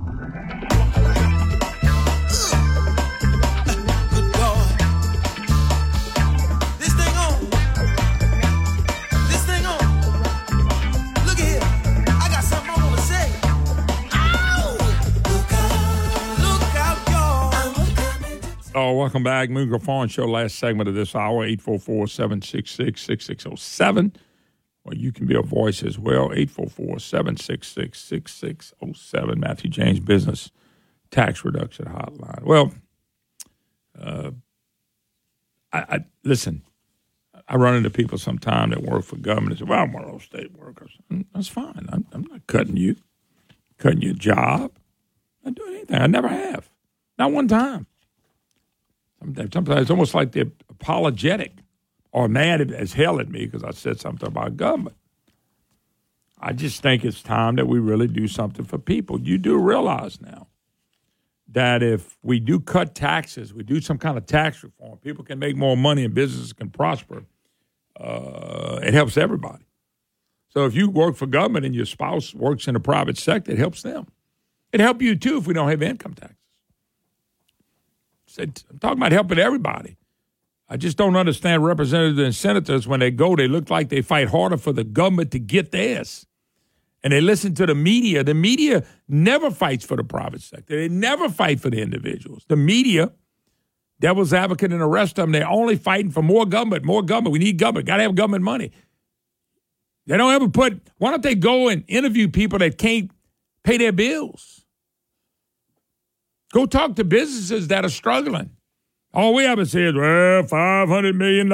[SPEAKER 18] Oh, welcome back. Moon Griffon Show, last segment of this hour, 844-766-6607. Well, you can be a voice as well, 844-766-6607, Matthew James Business Tax Reduction Hotline. Well, listen, I run into people sometime that work for government and say, well, I'm one of those state workers. That's fine. I'm not cutting your job. I don't do anything. I never have. Not one time. Sometimes it's almost like they're apologetic or mad as hell at me because I said something about government. I just think it's time that we really do something for people. You do realize now that if we do cut taxes, we do some kind of tax reform, people can make more money and businesses can prosper. It helps everybody. So if you work for government and your spouse works in the private sector, it helps them. It helps you, too, if we don't have income taxes. I'm talking about helping everybody. I just don't understand representatives and senators when they go, they look like they fight harder for the government to get theirs. And they listen to the media. The media never fights for the private sector. They never fight for the individuals. The media, devil's advocate and the rest of them, they're only fighting for more government, more government. We need government. Got to have government money. They don't ever why don't they go and interview people that can't pay their bills? Go talk to businesses that are struggling. All we have to say is, well, $500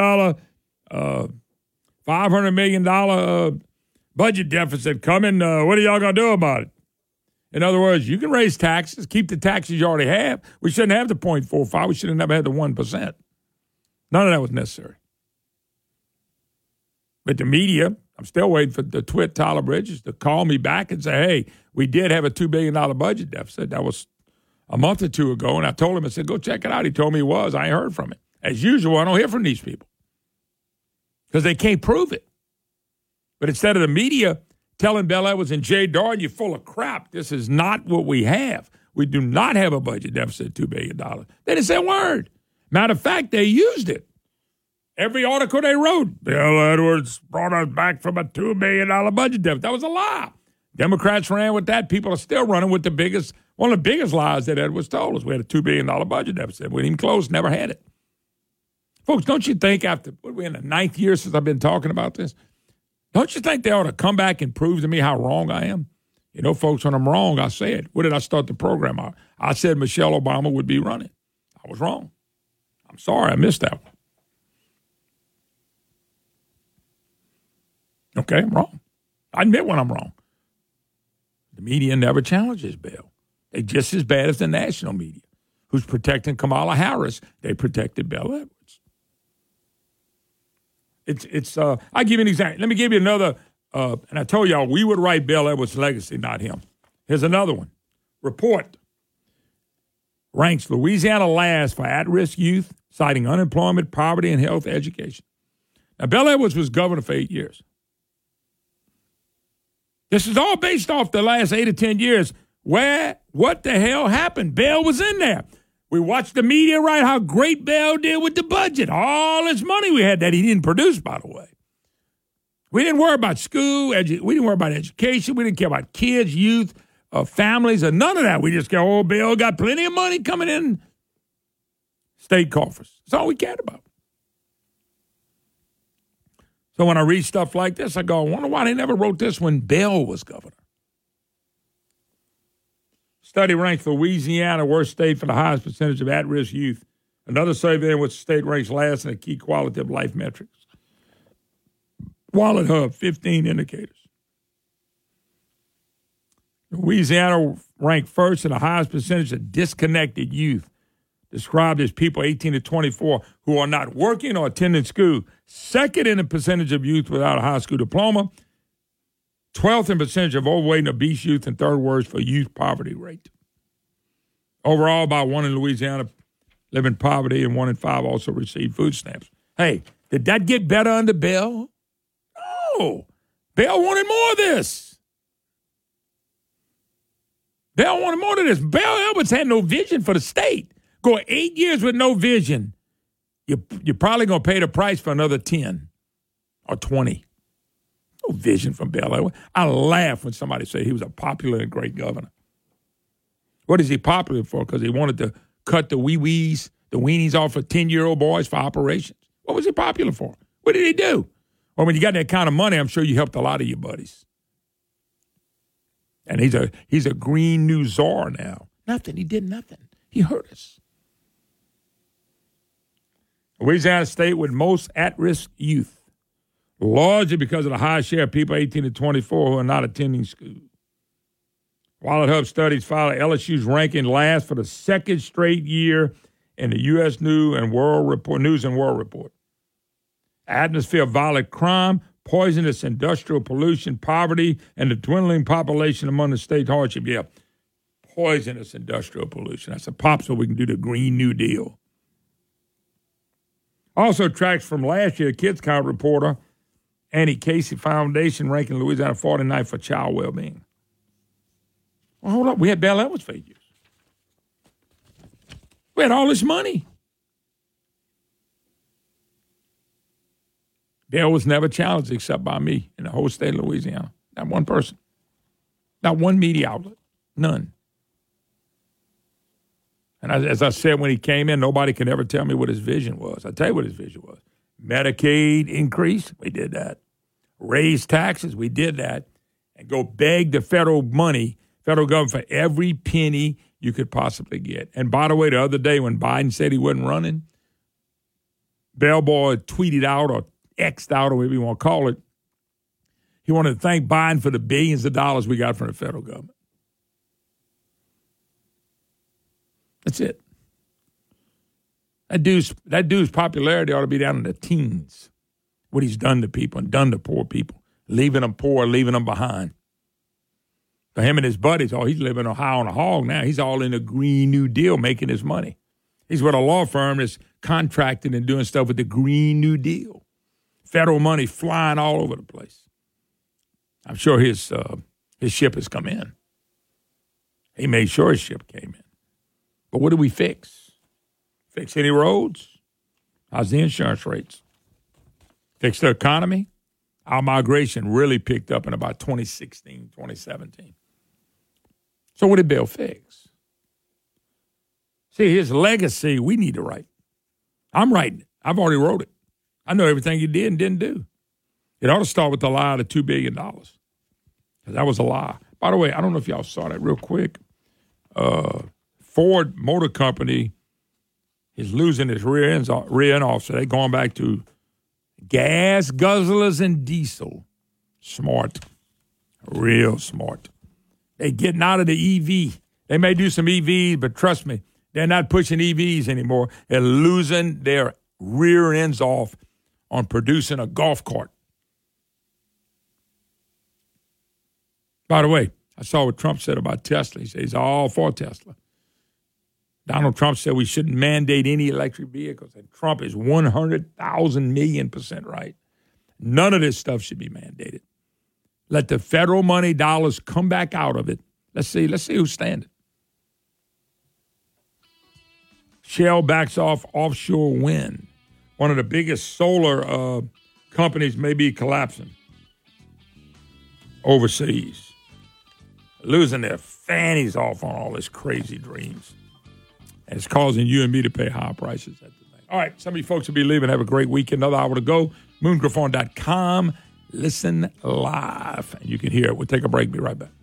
[SPEAKER 18] million budget deficit coming. What are y'all going to do about it? In other words, you can raise taxes, keep the taxes you already have. We shouldn't have the 0.45. We should have never had the 1%. None of that was necessary. But the media, I'm still waiting for the twit Tyler Bridges to call me back and say, hey, we did have a $2 billion budget deficit. That was a month or two ago, and I told him, I said, go check it out. He told me it was. I ain't heard from it. As usual, I don't hear from these people because they can't prove it. But instead of the media telling Bell Edwards and Jay Darden, you're full of crap, this is not what we have. We do not have a budget deficit of $2 billion. They didn't say a word. Matter of fact, they used it. Every article they wrote, Bell Edwards brought us back from a $2 billion budget deficit. That was a lie. Democrats ran with that. People are still running with one of the biggest lies that Edwards told us. We had a $2 billion budget deficit. We didn't even close, never had it. Folks, don't you think we're in the 9th year since I've been talking about this? Don't you think they ought to come back and prove to me how wrong I am? You know, folks, when I'm wrong, I say it. What did I start the program out? I said Michelle Obama would be running. I was wrong. I'm sorry, I missed that one. Okay, I'm wrong. I admit when I'm wrong. The media never challenges Bell. They're just as bad as the national media, who's protecting Kamala Harris. They protected Bell Edwards. I'll give you an example. Let me give you another, and I told y'all we would write Bell Edwards' legacy, not him. Here's another one. Report ranks Louisiana last for at-risk youth, citing unemployment, poverty, and health education. Now, Bell Edwards was governor for 8 years. This is all based off the last 8 or 10 years. What the hell happened? Bell was in there. We watched the media write how great Bell did with the budget. All this money we had that he didn't produce, by the way. We didn't worry about school. We didn't worry about education. We didn't care about kids, youth, families, or none of that. We just go, oh, Bill got plenty of money coming in state coffers. That's all we cared about. So when I read stuff like this, I go, I wonder why they never wrote this when Bell was governor. Study ranks Louisiana worst state for the highest percentage of at-risk youth. Another survey in which the state ranks last in the key quality of life metrics. Wallet Hub, 15 indicators. Louisiana ranked first in the highest percentage of disconnected youth, described as people 18 to 24 who are not working or attending school. Second in the percentage of youth without a high school diploma. 12th in percentage of overweight and obese youth, and third worst for youth poverty rate. Overall, about 1 in Louisiana live in poverty, and 1 in 5 also receive food stamps. Hey, did that get better under Bell? No. Bell wanted more of this. Bell wanted more of this. Bell Edwards had no vision for the state. Go 8 years with no vision. You're probably going to pay the price for another 10 or 20. No vision from Bell Edwards. I laugh when somebody say he was a popular and great governor. What is he popular for? Because he wanted to cut the weenies off of 10-year-old boys for operations. What was he popular for? What did he do? Well, when you got that kind of money, I'm sure you helped a lot of your buddies. And he's a green new czar now. Nothing. He did nothing. He hurt us. Louisiana state with most at-risk youth, largely because of the high share of people 18 to 24 who are not attending school. Wallet Hub studies found LSU's ranking last for the second straight year in the U.S. News and World Report. Atmosphere of violent crime, poisonous industrial pollution, poverty, and the dwindling population among the state's hardship. Yeah, poisonous industrial pollution. That's a pop so we can do the Green New Deal. Also tracks from last year, Kids Count reporter Annie Casey Foundation ranking Louisiana 49th for child well-being. Well, hold up. We had Bell Edwards for years. We had all this money. Bell was never challenged except by me in the whole state of Louisiana. Not one person. Not one media outlet. None. And as I said when he came in, nobody could ever tell me what his vision was. I'll tell you what his vision was. Medicaid increase, we did that. Raise taxes, we did that. And go beg the federal government for every penny you could possibly get. And by the way, the other day when Biden said he wasn't running, Bell Boy tweeted out or X'd out or whatever you want to call it, he wanted to thank Biden for the billions of dollars we got from the federal government. That's it. That dude's popularity ought to be down in the teens. What he's done to people and done to poor people, leaving them poor, leaving them behind. For him and his buddies, he's living high on a hog now. He's all in a Green New Deal, making his money. He's with a law firm that's contracting and doing stuff with the Green New Deal. Federal money flying all over the place. I'm sure his ship has come in. He made sure his ship came in. But what do we fix? Fix any roads? How's the insurance rates? Fix the economy? Our migration really picked up in about 2016, 2017. So what did Bill fix? See, his legacy, we need to write. I'm writing it. I've already wrote it. I know everything he did and didn't do. It ought to start with the lie of the $2 billion. Because that was a lie. By the way, I don't know if y'all saw that real quick. Ford Motor Company is losing its rear end off, so they're going back to gas guzzlers and diesel. Smart. Real smart. They're getting out of the EV. They may do some EVs, but trust me, they're not pushing EVs anymore. They're losing their rear ends off on producing a golf cart. By the way, I saw what Trump said about Tesla. He said he's all for Tesla. Donald Trump said we shouldn't mandate any electric vehicles. And Trump is 100,000,000,000% right. None of this stuff should be mandated. Let the federal money dollars come back out of it. Let's see who's standing. Shell backs off offshore wind. One of the biggest solar companies may be collapsing. overseas, losing their fannies off on all this crazy dreams. And it's causing you and me to pay higher prices at the bank. All right, some of you folks will be leaving. Have a great week. Another hour to go. moongriffon.com. Listen live, and you can hear it. We'll take a break. Be right back.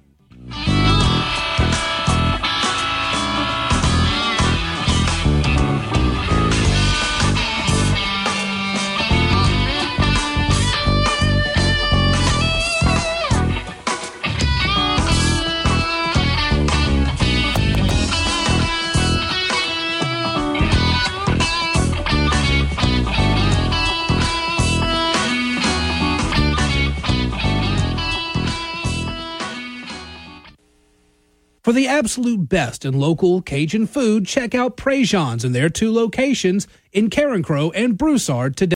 [SPEAKER 16] For the absolute best in local Cajun food, check out Prejean's in their 2 locations in Carencro and Broussard today.